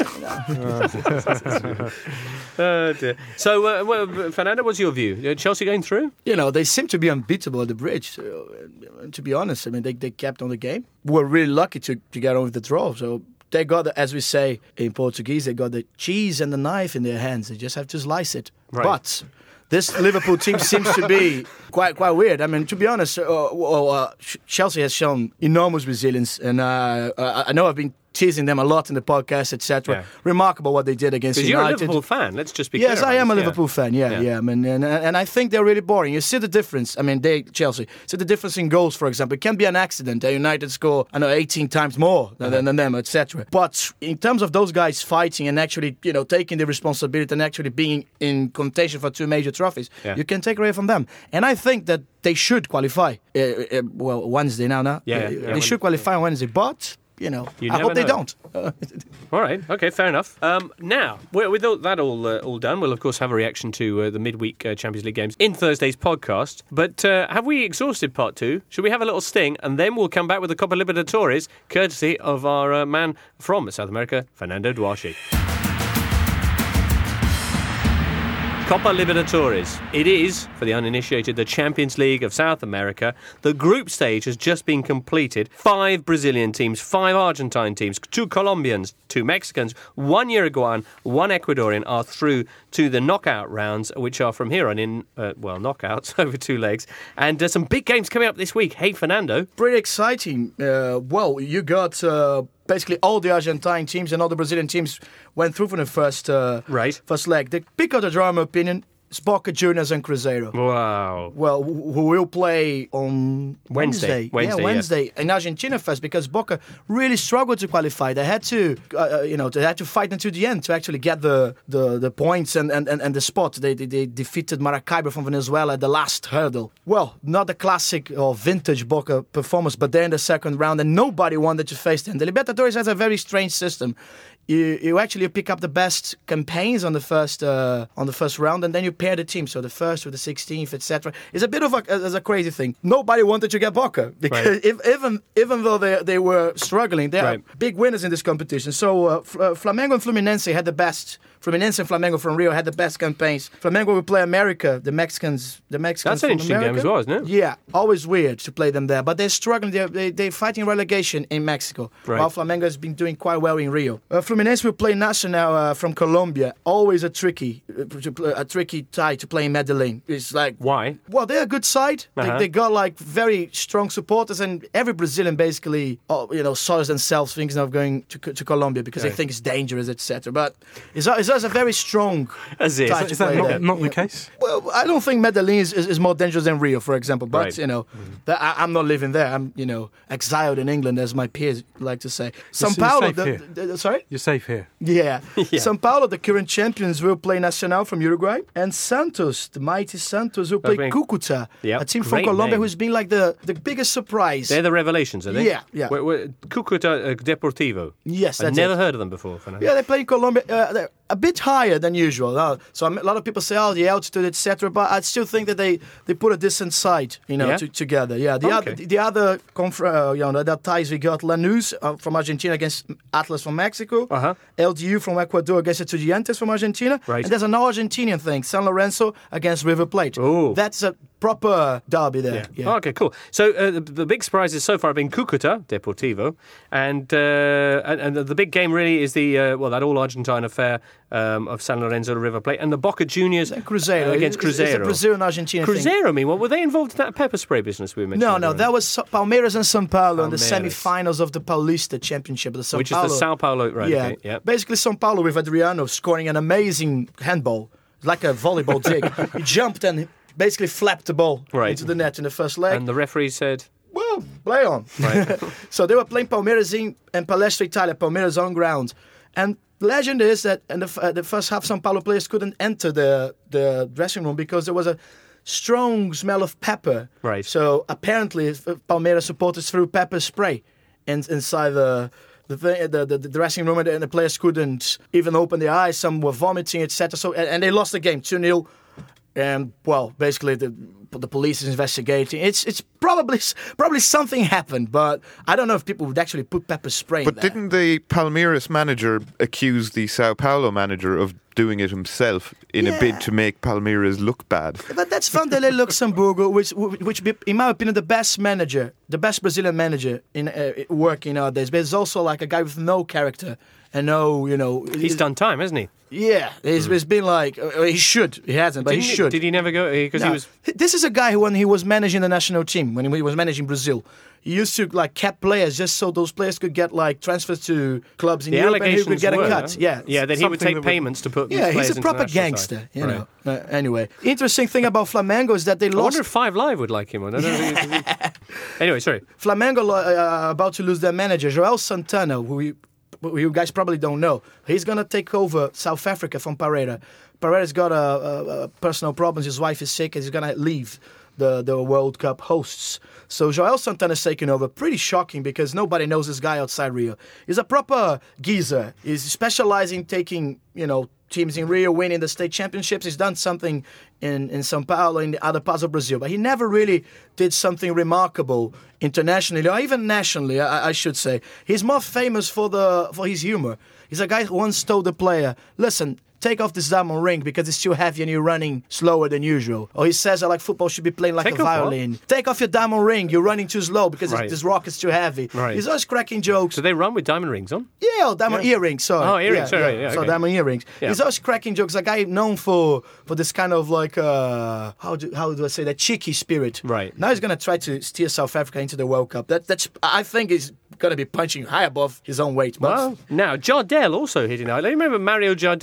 Oh dear. So, uh, well, Fernando, what's your view? Uh, Chelsea going through? You know, they seem to be unbeatable at the bridge. So, uh, to be honest, I mean, they, they kept on the game. We're really lucky to, to get on with the draw. So they got, the, as we say in Portuguese, they got the cheese and the knife in their hands. They just have to slice it. Right. But this Liverpool team seems to be quite quite weird. I mean, to be honest, uh, well, uh, Chelsea has shown enormous resilience, and uh, I know I've been teasing them a lot in the podcast, et cetera. Yeah. Remarkable what they did against United. Because you're a Liverpool fan, let's just be yes, clear. Yes, I am this. a yeah. Liverpool fan, yeah, yeah. yeah. I mean, and, and I think they're really boring. You see the difference. I mean, they, Chelsea, see the difference in goals, for example. It can be an accident. United score, I know, eighteen times more than, uh-huh. than them, et cetera. But in terms of those guys fighting and actually, you know, taking the responsibility and actually being in contention for two major trophies, yeah. you can take away from them. And I think that they should qualify. Uh, uh, well, Wednesday now, now. Yeah, uh, yeah, they yeah, should qualify on Wednesday, but... You know, you I hope they know. don't. All right, okay, fair enough. Um, now, with all, that all uh, all done, we'll of course have a reaction to uh, the midweek uh, Champions League games in Thursday's podcast. But uh, have we exhausted part two? Should we have a little sting and then we'll come back with the Copa Libertadores, courtesy of our uh, man from South America, Fernando Duarte. Copa Libertadores. It is, for the uninitiated, the Champions League of South America. The group stage has just been completed. Five Brazilian teams, five Argentine teams, two Colombians, two Mexicans, one Uruguayan, one Ecuadorian are through to the knockout rounds, which are from here on in, uh, well, knockouts over two legs. And uh, some big games coming up this week. Hey, Fernando. Pretty exciting. Uh, well, you got... Uh Basically, all the Argentine teams and all the Brazilian teams went through for the first uh, right. first leg. The pick of the draw, in my opinion, is Boca Juniors and Cruzeiro. Wow. Well, who will play on Wednesday. Wednesday. Wednesday yeah, Wednesday yeah. in Argentina first, because Boca really struggled to qualify. They had to, uh, you know, they had to fight until the end to actually get the, the, the points and, and, and, and the spot. They, they they defeated Maracaibo from Venezuela at the last hurdle. Well, not the classic or vintage Boca performance, but they're in the second round and nobody wanted to face them. The Libertadores has a very strange system. you, you actually pick up the best campaigns on the first uh, on the first round, and then you pair the team. So the first with the sixteenth, et cetera. It's a bit of a, a, a crazy thing. Nobody wanted to get Boca because Right. if, even even though they they were struggling, they Right. are big winners in this competition. So uh, F- uh, Flamengo and Fluminense had the best. Fluminense and Flamengo from Rio had the best campaigns. Flamengo will play America, the Mexicans. The Mexicans. That's an from interesting America. game as well, isn't it? Yeah, always weird to play them there, but they're struggling. They're they, they're fighting relegation in Mexico, Right. while Flamengo has been doing quite well in Rio. Uh, Fluminense will play Nacional uh, from Colombia. Always a tricky, uh, a tricky tie to play in Medellin. It's like Why? well, they're a good side. Uh-huh. They, they got like very strong supporters, and every Brazilian basically, oh, you know, saws themselves thinking of going to to Colombia because Right. they think it's dangerous, et cetera. But it's it's also a very strong. As it. tie Is to that play not, there. not the Yeah. case? Well, I don't think Medellin is, is, is more dangerous than Rio, for example. But Right. you know, that I, I'm not living there. I'm you know exiled in England, as my peers like to say. São you're Paulo, safe the, here. the- the- sorry. You're safe here. Yeah. Yeah. São Paulo, the current champions, will play Nacional from Uruguay. And Santos, the mighty Santos, will play playing- Cúcuta, Yep, a team from great Colombia name. who's been like the, the biggest surprise. They're the revelations, are they? Yeah, yeah. Where, where, Cúcuta uh, Deportivo. Yes, I've that's never it. heard of them before. Fernando. Yeah, they play in Colombia. Uh, they're a bit higher than usual. Uh, so a lot of people say, oh, the altitude, et cetera. But I still think that they, they put a decent side, you know, Yeah? to, together. Yeah. The Okay. other the other conf- uh, you know, the other ties we got Lanús uh, from Argentina against Atlas from Mexico. Uh-huh. L D U from Ecuador against Estudiantes from Argentina. Right. And there's an Argentinian thing, San Lorenzo against River Plate. Ooh. That's a proper derby there. Yeah. Oh, okay, cool. So uh, the, the big surprises so far have been Cúcuta Deportivo, and uh, and, and the, the big game really is the uh, well that all Argentine affair um, of San Lorenzo to River Plate and the Boca Juniors Cruzeiro uh, against It's- It's a Cruzeiro. Brazilian Argentina thing. Cruzeiro, meanwhile, were they involved in that pepper spray business we were mentioning? No, no, earlier? that was Sa- Palmeiras and São Paulo in the Palmeiras. semi-finals of the Paulista Championship. The São which Paulo. is the Sao Paulo, right? yeah, okay, yeah. basically São Paulo with Adriano scoring an amazing handball, like a volleyball dig. He jumped and basically flapped the ball Right. into the net in the first leg. And the referee said, Well, play on. Right. So they were playing Palmeiras in, in Palestra Italia, Palmeiras on ground. And legend is that in the, f- uh, the first half, São Paulo players couldn't enter the, the dressing room because there was a strong smell of pepper. Right. So apparently, if- if Palmeiras supporters threw pepper spray in, inside the the, thing, the, the the dressing room, and the, and the players couldn't even open their eyes. Some were vomiting, et cetera. So and, and they lost the game two nil. And well, basically the the police is investigating. It's it's probably probably something happened, but I don't know if people would actually put pepper spray. But in there. didn't the Palmeiras manager accuse the Sao Paulo manager of doing it himself in a bid to make Palmeiras look bad? But that's Vanderlei Luxemburgo, which which be, in my opinion the best manager, the best Brazilian manager in uh, working nowadays. But it's also like a guy with no character and no, you know. he's done time, hasn't he? Yeah, it's, it's been like uh, he should. He hasn't, but Didn't he should. Did he never go? Because No. he was. This is a guy who, when he was managing the national team, when he was managing Brazil, he used to like cap players just so those players could get like transfers to clubs in The Europe and he allegations could get were, a cut. Yeah, yeah. Then he would something take that would- payments to put. these yeah, players he's a into proper the national gangster. side. You Right. know. Uh, anyway, interesting thing about Flamengo is that they I lost. wonder if Five Live would like him. I don't know. Anyway, sorry. Flamengo lo- uh, about to lose their manager, Joel Santana, who you, who you guys probably don't know. He's gonna take over South Africa from Pereira. Pereira's got a, a, a personal problems. His wife is sick, and he's gonna leave the the World Cup hosts. So Joel Santana's taking over. Pretty shocking because nobody knows this guy outside Rio. He's a proper geezer. He's specializing in taking, you know, teams in Rio, winning the state championships. He's done something in, in São Paulo, in the other parts of Brazil, but he never really did something remarkable internationally or even nationally, I, I should say. He's more famous for the for his humor. He's a guy who once told the player, listen, take off this diamond ring because it's too heavy and you're running slower than usual. Or he says, I like football should be playing like Take a off what? violin. Take off your diamond ring, you're running too slow because Right. this rock is too heavy. Right. He's always cracking jokes. So they run with diamond rings on. Yeah, oh, diamond earrings, sorry. Oh, earrings, sorry, yeah, so okay. diamond earrings. Yeah. He's always cracking jokes. A guy known for for this kind of like, uh, how do how do I say that, cheeky spirit. Right. Now he's going to try to steer South Africa into the World Cup. That That's, I think he's going to be punching high above his own weight. But Well, now Jardel also hit it out. I remember Mario Jardel, who was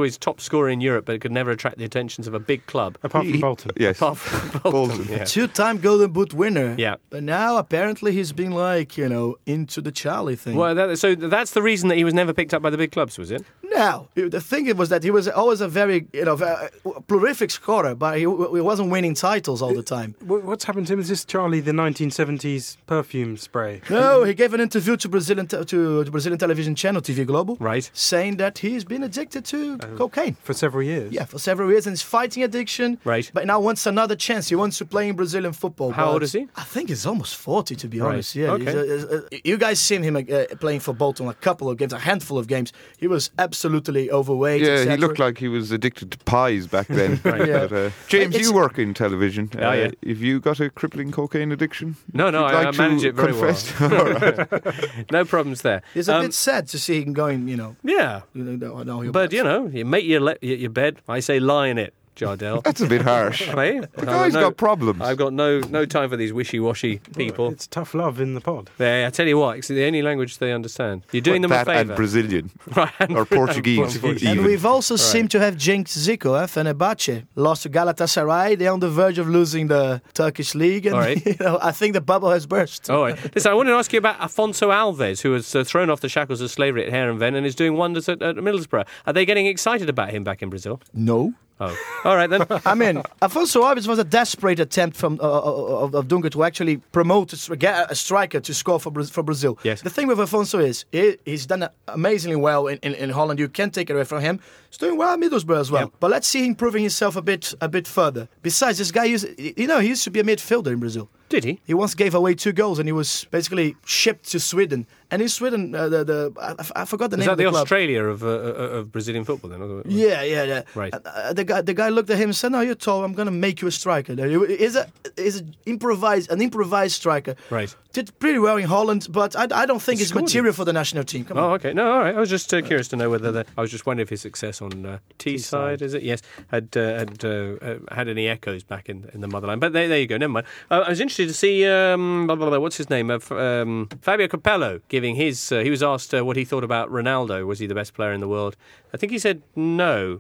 always top scorer in Europe, but could never attract the attentions of a big club. Apart from He- Bolton. Yes. Apart from Bolton. Bolton. Yeah. Two-time Golden Boot winner. Yeah. But now apparently he's been like, you know, into the Charlie thing. Well, that, so that's the reason that he was never picked up by the big clubs, was it? Now, the thing was that he was always a very, you know, uh, prolific scorer, but he, he wasn't winning titles all the time. Wh- What's happened to him? Is this Charlie the nineteen seventies perfume spray? No, he gave an interview to Brazilian te- to the Brazilian television channel T V Globo, Right. saying that he's been addicted to cocaine. For several years? Yeah, for several years, and he's fighting addiction. Right. But now wants another chance. He wants to play in Brazilian football. How but old is he? I think he's almost forty, to be Right. honest. Yeah. Okay. he's a- he's a- you guys seen him uh, playing for Bolton a couple of games, a handful of games. He was absolutely overweight. Yeah, et he cetera. looked like he was addicted to pies back then. Right. Yeah. But, uh, James, It's- you work in television. Oh, uh, yeah. Have you got a crippling cocaine addiction? No, no, You'd I, like I manage to it very confess? well. All right. No problems there. It's a Um, bit sad to see him going, you know. Yeah, You know, no, he'll- but you know, you make your, le- your your bed. I say lie in it, Jardel. That's a bit harsh. Hey, The guy's got problems. I've got no no time for these wishy-washy people. It's tough love in the pod. They, I tell you what, it's the only language they understand. You're doing them that a and favour. Brazilian. Right, and- Or Portuguese. Portuguese. And even. we've also seemed to have Cenk Zico, eh? Fenerbahce. Lost to Galatasaray. They're on the verge of losing the Turkish league. And, All right. you know, I think the bubble has burst. All right. Listen, I want to ask you about Afonso Alves, who was uh, thrown off the shackles of slavery at Heerenveen and is doing wonders at, at Middlesbrough. Are they getting excited about him back in Brazil? No. Oh, all right then. I mean, Afonso Alves was a desperate attempt from uh, of, of Dunga to actually promote, a, get a striker to score for, Bra- for Brazil. Yes. The thing with Afonso is, he, he's done amazingly well in, in, in Holland. You can't take it away from him. He's doing well at Middlesbrough as well. Yep. But let's see him proving himself a bit a bit further. Besides, this guy, used, you know, he used to be a midfielder in Brazil. Did he? He once gave away two goals and he was basically shipped to Sweden. And in Sweden, uh, the, the I, I forgot the Is name that of the, the club. Australia of, uh, of Brazilian football then? Yeah, yeah, yeah. Right. Uh, uh, the guy, the guy looked at him and said, "No, you're tall. I'm gonna make you a striker." He's a, he's an improvised, an improvised striker. Right. Did pretty well in Holland, but I, I don't think He he's scored material for the national team. Come Oh, on. okay. No, all right. I was just uh, curious to know whether the, I was just wondering if his success on uh, Teesside, is it? Yes, had uh, had uh, uh, had any echoes back in, in the motherland. But there, there you go. Never mind. Uh, I was interested to see um, blah, blah, blah, what's his name, uh, f- um, Fabio Capello, giving his. Uh, he was asked uh, what he thought about Ronaldo. Was he the best player in the world? I think he said no.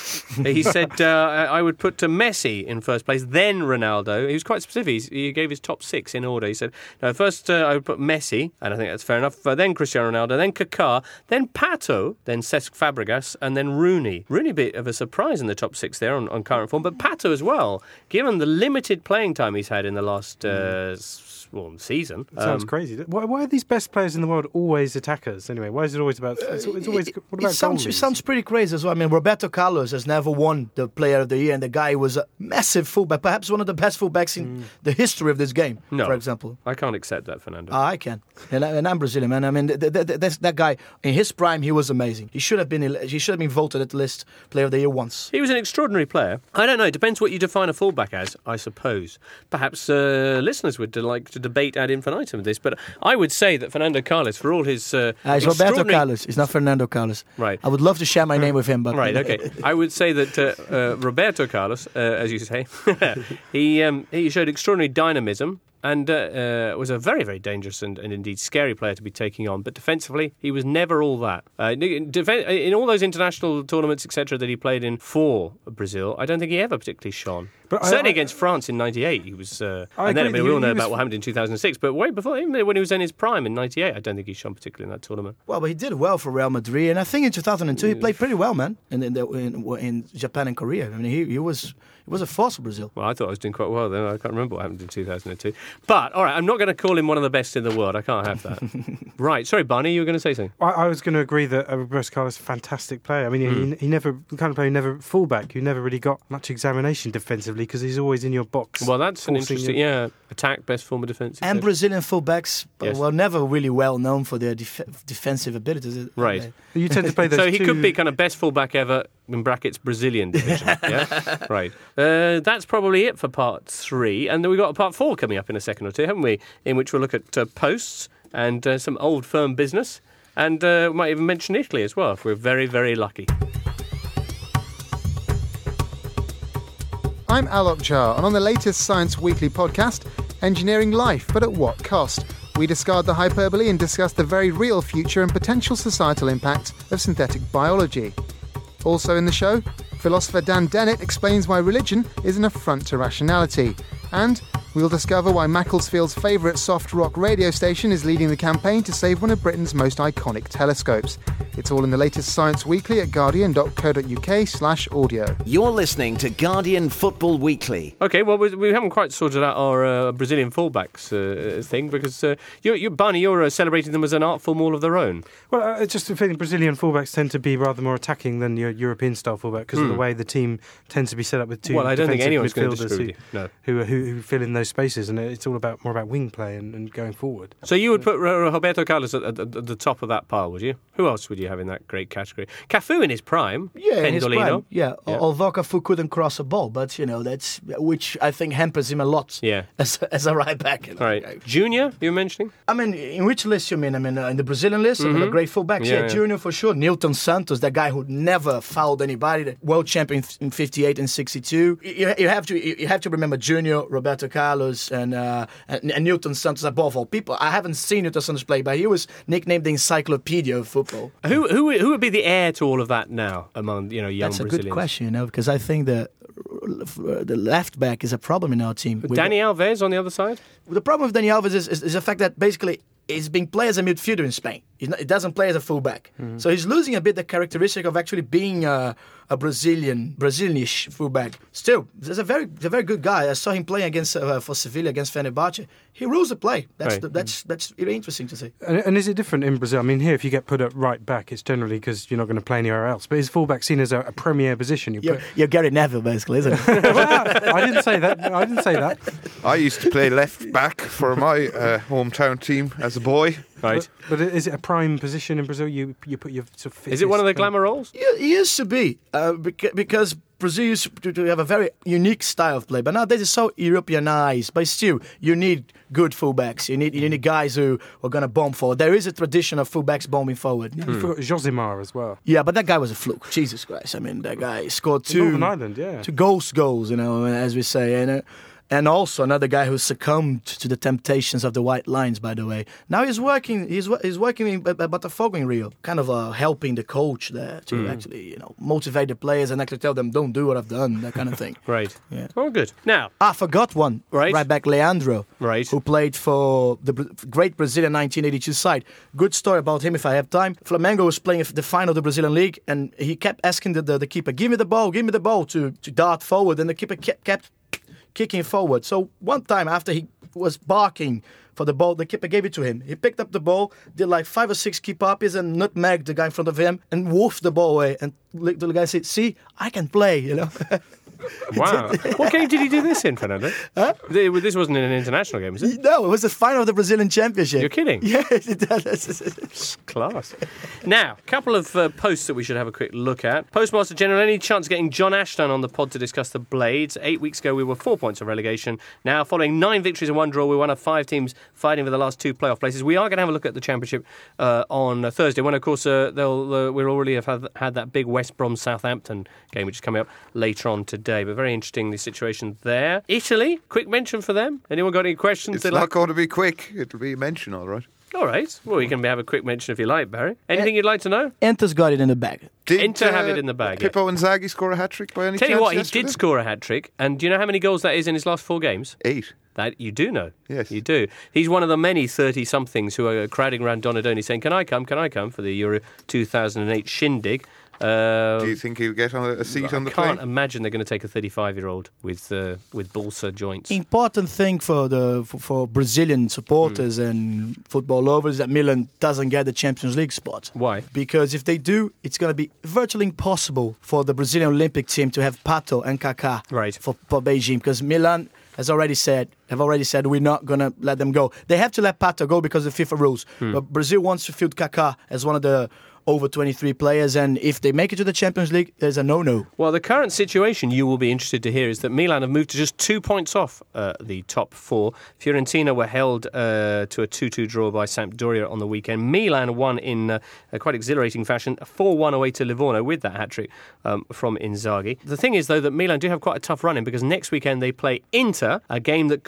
He said uh, I would put uh, Messi in first place, then Ronaldo. He was quite specific. He gave his top six in order. He said, no, first uh, I would put Messi, and I think that's fair enough. Uh, then Cristiano Ronaldo, then Kaká, then Pato, then Cesc Fabregas, and then Rooney. Rooney a bit of a surprise in the top six there on, on current form, but Pato as well, given the limited playing time he's had in the last uh, s- well, season. It sounds Um, crazy. Why, why are these best players in the world always attackers anyway? Why is it always about... It's, it's always, It, what it about sounds, it goalies? sounds pretty crazy as well. I mean, Roberto Carlos has never won the Player of the Year, and the guy was a massive fullback, perhaps one of the best fullbacks in the history of this game, No. for example. I can't accept that, Fernando. Ah, I can, and, I, and I'm Brazilian, man. I mean, th- th- th- that's- that guy in his prime, he was amazing. He should have been, ele- he should have been voted at the list Player of the Year once. He was an extraordinary player. I don't know. It depends what you define a fullback as, I suppose. Perhaps uh, listeners would like to debate ad infinitum with this, but I would say that Fernando Carlos, for all his uh, Uh, it's Roberto extraordinary- Carlos. It's not Fernando Carlos. Right. I would love to share my name with him, but Right, okay. I would say that uh, uh, Roberto Carlos, uh, as you say, he um, he showed extraordinary dynamism and uh, uh, was a very, very dangerous and, and indeed scary player to be taking on. But defensively, he was never all that. Uh, in, defen- in all those international tournaments, et cetera, that he played in for Brazil, I don't think he ever particularly shone. But I- Certainly I- against France in ninety-eight, he was... Uh, I and then I agree mean, that we all he- know he was- about what happened in two thousand six, but way before, even when he was in his prime in ninety-eight, I don't think he shone particularly in that tournament. well, but he did well for Real Madrid, and I think in two thousand two he played pretty well, man, in in, the, in, in Japan and Korea. I mean, he, he was he was a force for Brazil. Well, I thought I was doing quite well then. I can't remember what happened in two thousand two. But, all right, I'm not going to call him one of the best in the world. I can't have that. Right. Sorry, Barney, you were going to say something? I, I was going to agree that uh, Roberto Carlos is a fantastic player. I mean, he, he never, the kind of player who never fullback, who never really got much examination defensively because he's always in your box. Well, that's an forcing interesting... you- Yeah, attack, best form of defence. et And cetera. Brazilian fullbacks uh, Yes. were never really well known for their def- defensive abilities. uh, Right. You tend to play those So he two... could be kind of best fullback ever, in brackets, Brazilian division. Yeah? Right. Uh, that's probably it for part three. And then we've got a part four coming up in a second or two, haven't we? In which we'll look at uh, posts and uh, some old firm business. And uh, we might even mention Italy as well, if we're very, very lucky. I'm Alok Jha, and on the latest Science Weekly podcast, Engineering Life, but at what cost? We discard the hyperbole and discuss the very real future and potential societal impact of synthetic biology. Also in the show, philosopher Dan Dennett explains why religion is an affront to rationality. And we'll discover why Macclesfield's favourite soft rock radio station is leading the campaign to save one of Britain's most iconic telescopes. It's all in the latest Science Weekly at guardian.co.uk slash audio. You're listening to Guardian Football Weekly. Okay, well, we, we haven't quite sorted out our uh, Brazilian fullbacks uh, thing because, uh, you, you, Barney, you're uh, celebrating them as an art form all of their own. Well, I just think Brazilian fullbacks tend to be rather more attacking than your European-style fullback because mm. of the way the team tends to be set up with two well, I don't think anyone's midfielders going to disagree who, no. who, who, who fill in those spaces, and it's all about more about wing play and, and going forward. So you would put Roberto Carlos at, at, at the top of that pile, would you? Who else would you have in that great category? Cafu in his prime. Yeah, in his prime. Yeah. yeah. Although Cafu couldn't cross a ball, but you know that's which I think hampers him a lot. Yeah. As as a right back. You know. Right. Junior, you were mentioning? I mean, in which list you mean? I mean, uh, in the Brazilian list, mm-hmm. I mean, the great fullbacks. Yeah, yeah, yeah, Junior for sure. Nilton Santos, that guy who never fouled anybody, the world champion in fifty-eight and sixty-two. You, you have to you have to remember Junior, Roberto Carlos, and, uh, and and Nilton Santos above all. People, I haven't seen Nilton Santos play, but he was nicknamed the Encyclopedia of football. Who who who would be the heir to all of that now among you know young That's a Brazilians? Good question, you know, because I think the the left back is a problem in our team. Dani Alves on the other side. The problem with Dani Alves is, is, is the fact that basically he's being played as a midfielder in Spain. He's not, he doesn't play as a fullback, mm-hmm. so he's losing a bit the characteristic of actually being a, a Brazilian, Brazilianish fullback. Still, he's a very, he's a very good guy. I saw him playing against uh, for Sevilla against Fenerbahce. He rules the play. That's right. the, that's that's really interesting to see. And, and is it different in Brazil? I mean, here if you get put at right back, it's generally because you're not going to play anywhere else. But is fullback seen as a, a premier position? You you're, put... you're Gary Neville, basically, isn't it? Well, I didn't say that. I didn't say that. I used to play left back for my uh, hometown team as a boy. Right. But, but is it a prime position in Brazil? You you put your sort of Is it one of the glamour roles? Yeah, it used to be uh, because Brazil used to, to have a very unique style of play, but nowadays it's so Europeanized. But still, you need good fullbacks. You need you need guys who are going to bomb forward. There is a tradition of fullbacks bombing forward. You hmm. forgot Josimar as well. Yeah, but that guy was a fluke. Jesus Christ! I mean, that guy scored two Northern Ireland, yeah, two ghost goals. You know, as we say, and. Uh, And also another guy who succumbed to the temptations of the white lines, by the way. Now he's working. He's he's working in Botafogo in Rio, kind of uh, helping the coach there to mm. actually, you know, motivate the players and actually tell them, "Don't do what I've done," that kind of thing. Right. Yeah. Oh, good. Now I forgot one. Right. Right back, Leandro. Right. Who played for the great Brazilian nineteen eighty-two side. Good story about him if I have time. Flamengo was playing the final of the Brazilian league, and he kept asking the, the, the keeper, "Give me the ball, give me the ball," to to dart forward, and the keeper kept. kept kicking forward. So one time after he was barking for the ball, the keeper gave it to him. He picked up the ball, did like five or six keep-uppies and nutmegged the guy in front of him and woofed the ball away. And the guy said, "See, I can play," you know. Wow. What game did he do this in, Fernando? Huh? This wasn't in an international game, was it? No, it was the final of the Brazilian Championship. You're kidding? Yes, it does. Class. Now, a couple of uh, posts that we should have a quick look at. Postmaster General, any chance of getting John Ashton on the pod to discuss the Blades? Eight weeks ago, we were four points of relegation. Now, following nine victories and one draw, we're one of five teams fighting for the last two playoff places. We are going to have a look at the Championship uh, on uh, Thursday, when, of course, uh, they'll uh, we'll already have had, had that big West Brom-Southampton game, which is coming up later on today. But very interesting, the situation there. Italy, quick mention for them. Anyone got any questions? It's not like... going to be quick. It'll be a mention, all right. All right. Well, you can have a quick mention if you like, Barry. Anything you'd like to know? Inter's got it in the bag. Did, Inter uh, have it in the bag. Pippo yeah. Inzaghi score a hat-trick by any Tell chance you what, yesterday? he did score a hat-trick. And do you know how many goals that is in his last four games? Eight. That you do know. Yes. You do. He's one of the many thirty-somethings who are crowding around Donadoni saying, "Can I come? Can I come?" for the Euro two thousand eight shindig. Uh, Do you think he'll get on a, a seat I on the plane? I can't imagine they're going to take a thirty-five-year-old with uh, with balsa joints. Important thing for the for, for Brazilian supporters mm. and football lovers that Milan doesn't get the Champions League spot. Why? Because if they do, it's going to be virtually impossible for the Brazilian Olympic team to have Pato and Kaká right. for, for Beijing. Because Milan has already said, have already said we're not going to let them go. They have to let Pato go because of FIFA rules. Mm. But Brazil wants to field Kaká as one of the over twenty-three players, and if they make it to the Champions League, there's a no-no. Well, the current situation, you will be interested to hear, is that Milan have moved to just two points off uh, the top four. Fiorentina were held uh, to a two-two draw by Sampdoria on the weekend. Milan won in uh, a quite exhilarating fashion, four one away to Livorno with that hat-trick um, from Inzaghi. The thing is, though, that Milan do have quite a tough run-in because next weekend they play Inter, a game that could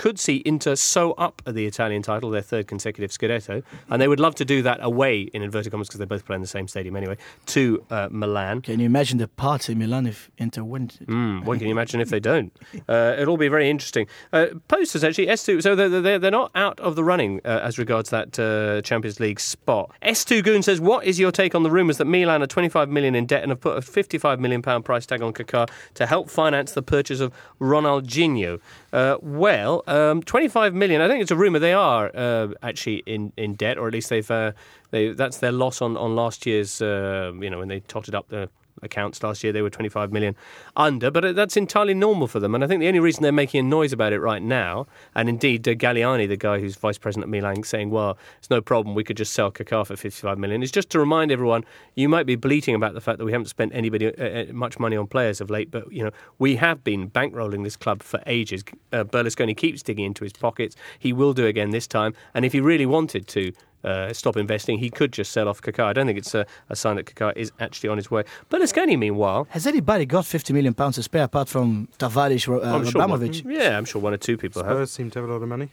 could see Inter sew up the Italian title, their third consecutive Scudetto, and they would love to do that away, in inverted commas, because they both play in the same stadium anyway, to uh, Milan. Can you imagine the party in Milan if Inter wins? Mm, what can you imagine if they don't? Uh, it'll be very interesting. Uh, posters, actually, S two, so they're, they're, they're not out of the running uh, as regards that uh, Champions League spot. S two Goon says, what is your take on the rumours that Milan are twenty-five million in debt and have put a fifty-five million pounds price tag on Kaká to help finance the purchase of Ronaldinho? Uh, well, um, twenty-five million, I think it's a rumour they are uh, actually in, in debt, or at least they've uh, they, that's their loss on, on last year's, uh, you know, when they totted up the accounts last year, they were twenty-five million under, but that's entirely normal for them. And I think the only reason they're making a noise about it right now, and indeed uh, Galliani, the guy who's vice president at Milan, saying, well, it's no problem, we could just sell Kaká for fifty-five million, is just to remind everyone, you might be bleating about the fact that we haven't spent anybody uh, much money on players of late, but you know, we have been bankrolling this club for ages. Uh, Berlusconi keeps digging into his pockets. He will do again this time, and if he really wanted to Uh, stop investing, he could just sell off Kaká. I don't think it's a, a sign that Kaká is actually on his way. Berlusconi, meanwhile... Has anybody got fifty million pounds to spare apart from Tavares, uh, I'm sure Abramovich? One, yeah, I'm sure one or two people Spurs have. seem to have a lot of money.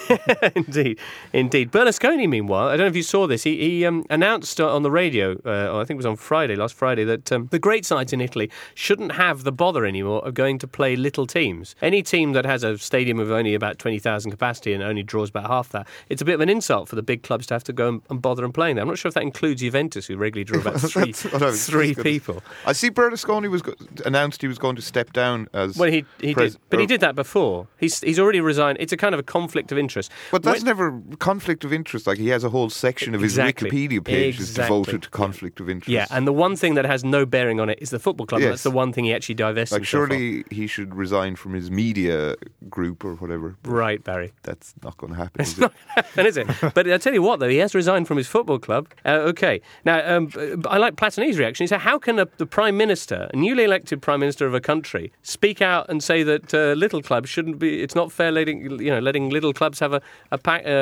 Indeed, indeed. Berlusconi, meanwhile, I don't know if you saw this, he, he um, announced on the radio, uh, or I think it was on Friday, last Friday, that um, the great sides in Italy shouldn't have the bother anymore of going to play little teams. Any team that has a stadium of only about twenty thousand capacity and only draws about half that, it's a bit of an insult for the big clubs to have to go and, and bother and playing there. I'm not sure if that includes Juventus, who regularly draw about three, three people. I see Berlusconi was go- announced he was going to step down as... Well, he he pres- did, but he did that before. He's he's already resigned. It's a kind of a conflict of interest. But that's when, never conflict of interest. Like, he has a whole section of exactly, his Wikipedia page is exactly. devoted to conflict of interest. Yeah, and the one thing that has no bearing on it is the football club. Yes. That's the one thing he actually divests Like, himself surely of. he should resign from his media group or whatever. Right, Barry. That's not going to happen, It's is not it? going to happen, is it? But I tell you what, though, he has resigned from his football club. Uh, okay. Now, um, I like Platini's reaction. He said, how can a, the Prime Minister, a newly elected Prime Minister of a country, speak out and say that uh, little clubs shouldn't be, it's not fair letting, you know, letting little clubs have a, a, pack, uh,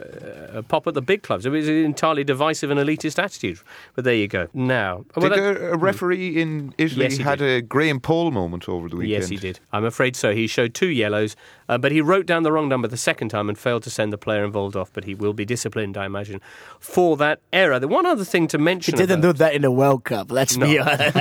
a, a pop at the big clubs? I mean, it's an entirely divisive and elitist attitude. But there you go. Now... Did well, that, a, a referee in Italy yes, he had did. a Graham Poll moment over the weekend? Yes, he did. I'm afraid so. He showed two yellows, uh, but he wrote down the wrong number the second time and failed to send the player involved off, but he will be disciplined, I imagine, for that error. The one other thing to mention... He didn't about, do that in the World Cup, let's no. be honest.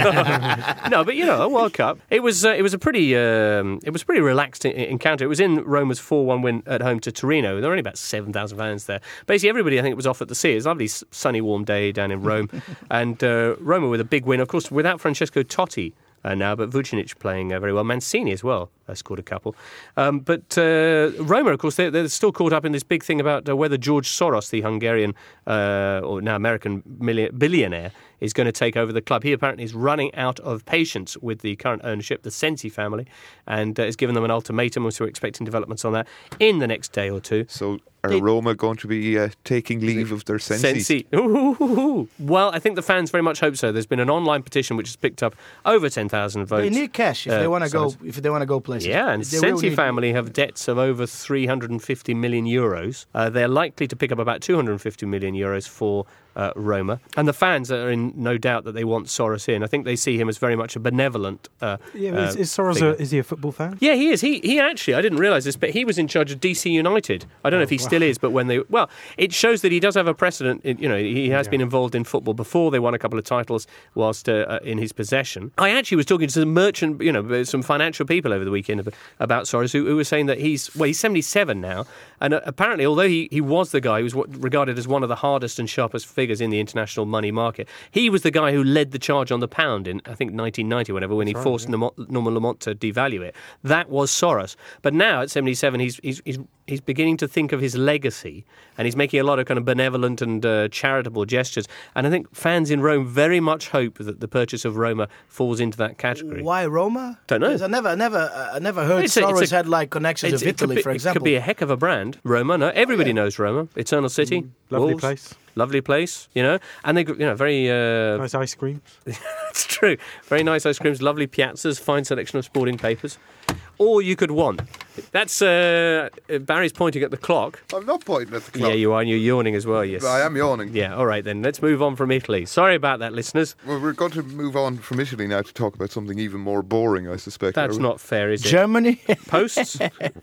No, but you know, a World Cup. It was uh, it was a pretty um, it was a pretty relaxed I- encounter. It was in Roma's four one win at home to Torino. There were only about seven thousand fans there. Basically, everybody I think was off at the sea. It was a lovely sunny, warm day down in Rome, and uh, Roma with a big win, of course, without Francesco Totti. Uh, now, but Vucinic playing uh, very well. Mancini as well uh, scored a couple. Um, but uh, Roma, of course, they're, they're still caught up in this big thing about uh, whether George Soros, the Hungarian uh, or now American million- billionaire, is going to take over the club. He apparently is running out of patience with the current ownership, the Sensi family, and uh, has given them an ultimatum, so we're expecting developments on that in the next day or two. So are It- Roma going to be uh, taking leave of their senses? Sensi. Ooh. Well, I think the fans very much hope so. There's been an online petition which has picked up over ten thousand votes. They need cash if Uh, they want to go. size. If they want to go places. Yeah, and They Sensi will need- family have debts of over three hundred fifty million euros. Uh, they're likely to pick up about two hundred fifty million euros for uh, Roma. And the fans are in no doubt that they want Soros in. I think they see him as very much a benevolent uh, Yeah, but is, uh, is Soros figure. a, is he a football fan? Yeah, he is. He he actually, I didn't realise this, but he was in charge of D C United. I don't know if he still is, but when they... Well, it shows that he does have a precedent. In, you know, he has Yeah. been involved in football before. They won a couple of titles whilst uh, uh, in his possession. I actually was talking to some merchant, you know, some financial people over the weekend about Soros who, who were saying that he's... Well, he's seventy-seven now, and uh, apparently, although he, he was the guy who was what, regarded as one of the hardest and sharpest figures in the international money market, he was the guy who led the charge on the pound in, I think, nineteen ninety, whenever, when he right, forced yeah. Norman Norman Lamont to devalue it. That was Soros. But now, at seventy-seven, he's he's he's, he's beginning to think of his legacy, and he's making a lot of kind of benevolent and uh, charitable gestures. And I think fans in Rome very much hope that the purchase of Roma falls into that category. Why Roma? Don't know. Because I never, I never, I never heard It's a- Soros it's a- had like connections It's- with it could Italy, be- for It example. could be a heck of a brand. Roma, no, everybody knows Roma. Eternal City, Lovely Wolves, place. lovely place, you know, and they, you know, very. Uh, Nice ice creams. It's true. Very nice ice creams, lovely piazzas, fine selection of sporting papers. All you could want. That's uh, Barry's pointing at the clock. I'm not pointing at the clock. Yeah, you are, and you're yawning as well, yes. I am yawning. Yeah, all right then. Let's move on from Italy. Sorry about that, listeners. Well, we're going to move on from Italy now to talk about something even more boring, I suspect. That's not fair, is it? Germany? Posts?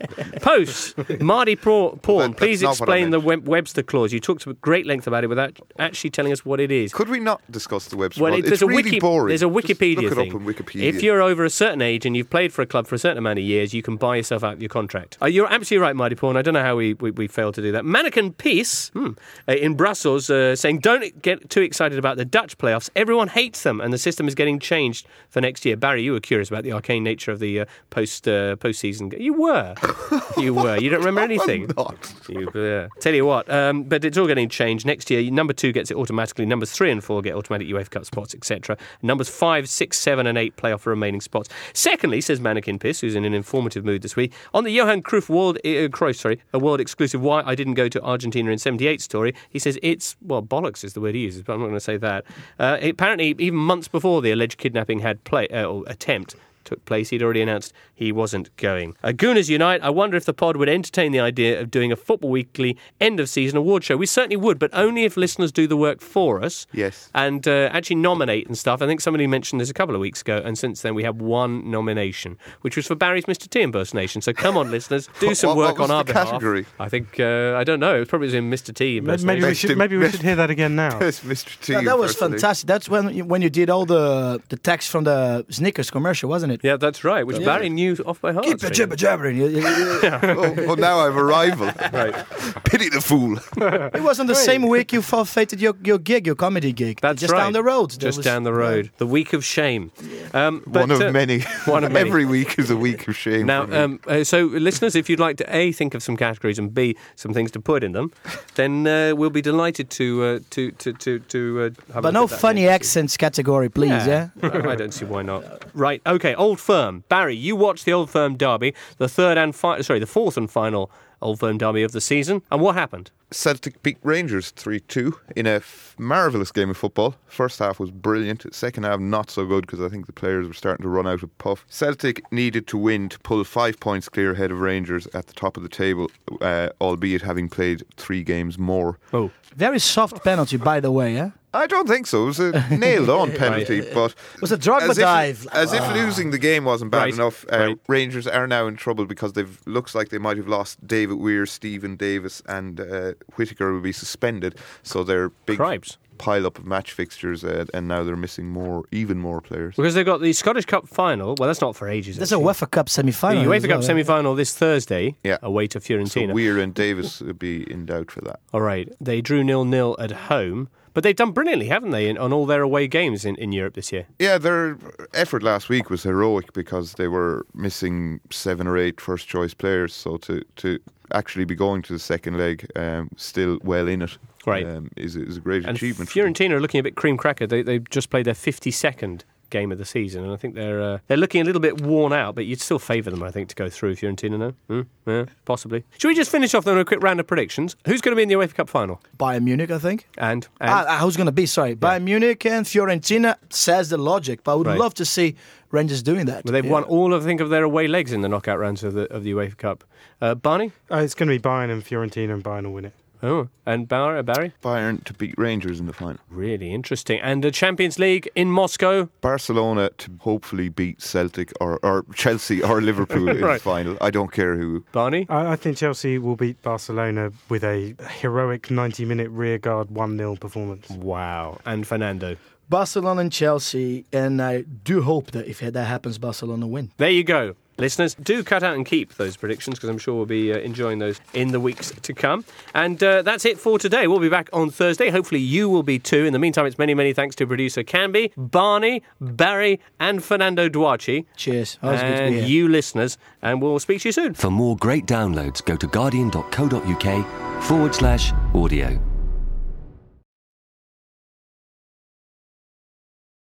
Posts. Marty Pawn, Well, that- please that's not what I explain the meant. Web- Webster clause. You talked at great length about it without actually telling us what it is. Could we not discuss the Webster? Well, clause? it, there's it's a really wiki, boring. There's a Just Wikipedia look it thing. up on Wikipedia. If you're over a certain age and you've played for a club for a certain amount of years, you can buy yourself out of your contract. Uh, you're absolutely right, Marty Pawn. I don't know how we, we, we failed to do that. Mannequin Peace hmm, uh, in Brussels uh, saying, don't get too excited about the Dutch playoffs. Everyone hates them and the system is getting changed for next year. Barry, you were curious about the arcane nature of the uh, post uh, post-season. You were. You were. You don't remember anything. I'm not. You, uh, tell you what, um, but it's all getting changed. Next year, number two gets it automatically. Numbers three and four get automatic UEFA Cup spots, et cetera. Numbers five, six, seven, and eight play off the remaining spots. Secondly, says Mannequin Piss, who's in an informative mood this week, on the Johan Cruyff World, uh, Cruyff, sorry, a world exclusive "Why I Didn't Go to Argentina in seventy-eight" story. He says it's well, bollocks is the word he uses, but I'm not going to say that. Uh, apparently, even months before the alleged kidnapping had play uh, or attempt. took place, he'd already announced he wasn't going. Uh, Gooners Unite, I wonder if the pod would entertain the idea of doing a Football Weekly end-of-season award show. We certainly would, but only if listeners do the work for us. Yes. And uh, actually nominate and stuff. I think somebody mentioned this a couple of weeks ago, and since then we have one nomination, which was for Barry's Mister T impersonation. So come on, listeners, do some What- work what was on our the behalf. category? I think, uh, I don't know, it probably was in Mister T impersonation. Maybe we Best should im- maybe we best- should hear that again now. Yes, Mister T. Yeah, that was impersonation. fantastic. That's when you, when you did all the the text from the Snickers commercial, wasn't it? Yeah, that's right, which Barry knew off by heart. Keep it jibber jabbering. You- you- you- Oh, well, now I have a rival. Right. Pity the fool. It was on the same week you forfeited your, your gig, your comedy gig. That's just right. down the road. That Just was- down the road. The week of shame. Um, but, one of uh, many. one of many. Every week is a week of shame. Now, for me. um, uh, so listeners, if you'd like to A, think of some categories and B, some things to put in them, then uh, we'll be delighted to uh, to to to, to uh, have a But look no at that funny next accents category, please, yeah? I don't see why not. Right, okay, Old Firm. Barry, you watched the Old Firm derby, the third and fi- sorry, the fourth and final Old Firm derby of the season, and what happened? Celtic beat Rangers three two in a f- marvellous game of football. First half was brilliant. Second half not so good because I think the players were starting to run out of puff. Celtic needed to win to pull five points clear ahead of Rangers at the top of the table, uh, albeit having played three games more. Oh, Very soft penalty, by the way, yeah? I don't think so. It was a nailed-on penalty, but It was a Drogba as if, dive. as if losing the game wasn't bad Right, enough. Uh, right. Rangers are now in trouble because they've looks like they might have lost David Weir, Stephen Davis, and uh, Whittaker will be suspended. So they're big Cripes. pile up of match fixtures, uh, and now they're missing more, even more players. Because they've got the Scottish Cup final. Well, that's not for ages. There's a actually. UEFA Cup semi-final. The UEFA as Cup well, yeah. semi-final this Thursday, Yeah. away to So Fiorentina. Weir and Davis would be in doubt for that. All right, they drew nil-nil at home, but they've done brilliantly, haven't they, in, on all their away games in, in Europe this year? Yeah, their effort last week was heroic because they were missing seven or eight first choice players. So to, to actually be going to the second leg, um, still well in it, Right. um, is, is a great And achievement. for them. Fiorentina are looking a bit cream cracker. They they've just played their fifty-second game of the season, and I think they're uh, they're looking a little bit worn out. But you'd still favour them, I think, to go through. Fiorentina, no, mm, yeah, possibly. Should we just finish off then with a quick round of predictions? Who's going to be in the UEFA Cup final? Bayern Munich, I think. And, and Ah, ah, who's going to be? Sorry, Bayern Munich and Fiorentina says the logic, but I would Right. love to see Rangers doing that. well, they've Yeah. won all of I think of their away legs in the knockout rounds of the of the UEFA Cup. Uh, Barney, Uh, it's going to be Bayern and Fiorentina, and Bayern will win it. oh, and Bauer, Barry. Bayern to beat Rangers in the final. Really interesting. And the Champions League in Moscow. Barcelona to hopefully beat Celtic or, or Chelsea or Liverpool in the Right. final. I don't care who. Barney. I, I think Chelsea will beat Barcelona with a heroic ninety-minute rearguard one nil performance. Wow. And Fernando. Barcelona and Chelsea, and I do hope that if that happens, Barcelona win. There you go. Listeners, do cut out and keep those predictions because I'm sure we'll be uh, enjoying those in the weeks to come. And uh, that's it for today. We'll be back on Thursday. Hopefully you will be too. In the meantime, it's many, many thanks to producer Canby, Barney, Barry and Fernando Duarchi. Cheers. Always good to be And here. you listeners. And we'll speak to you soon. For more great downloads, go to guardian.co.uk forward slash audio.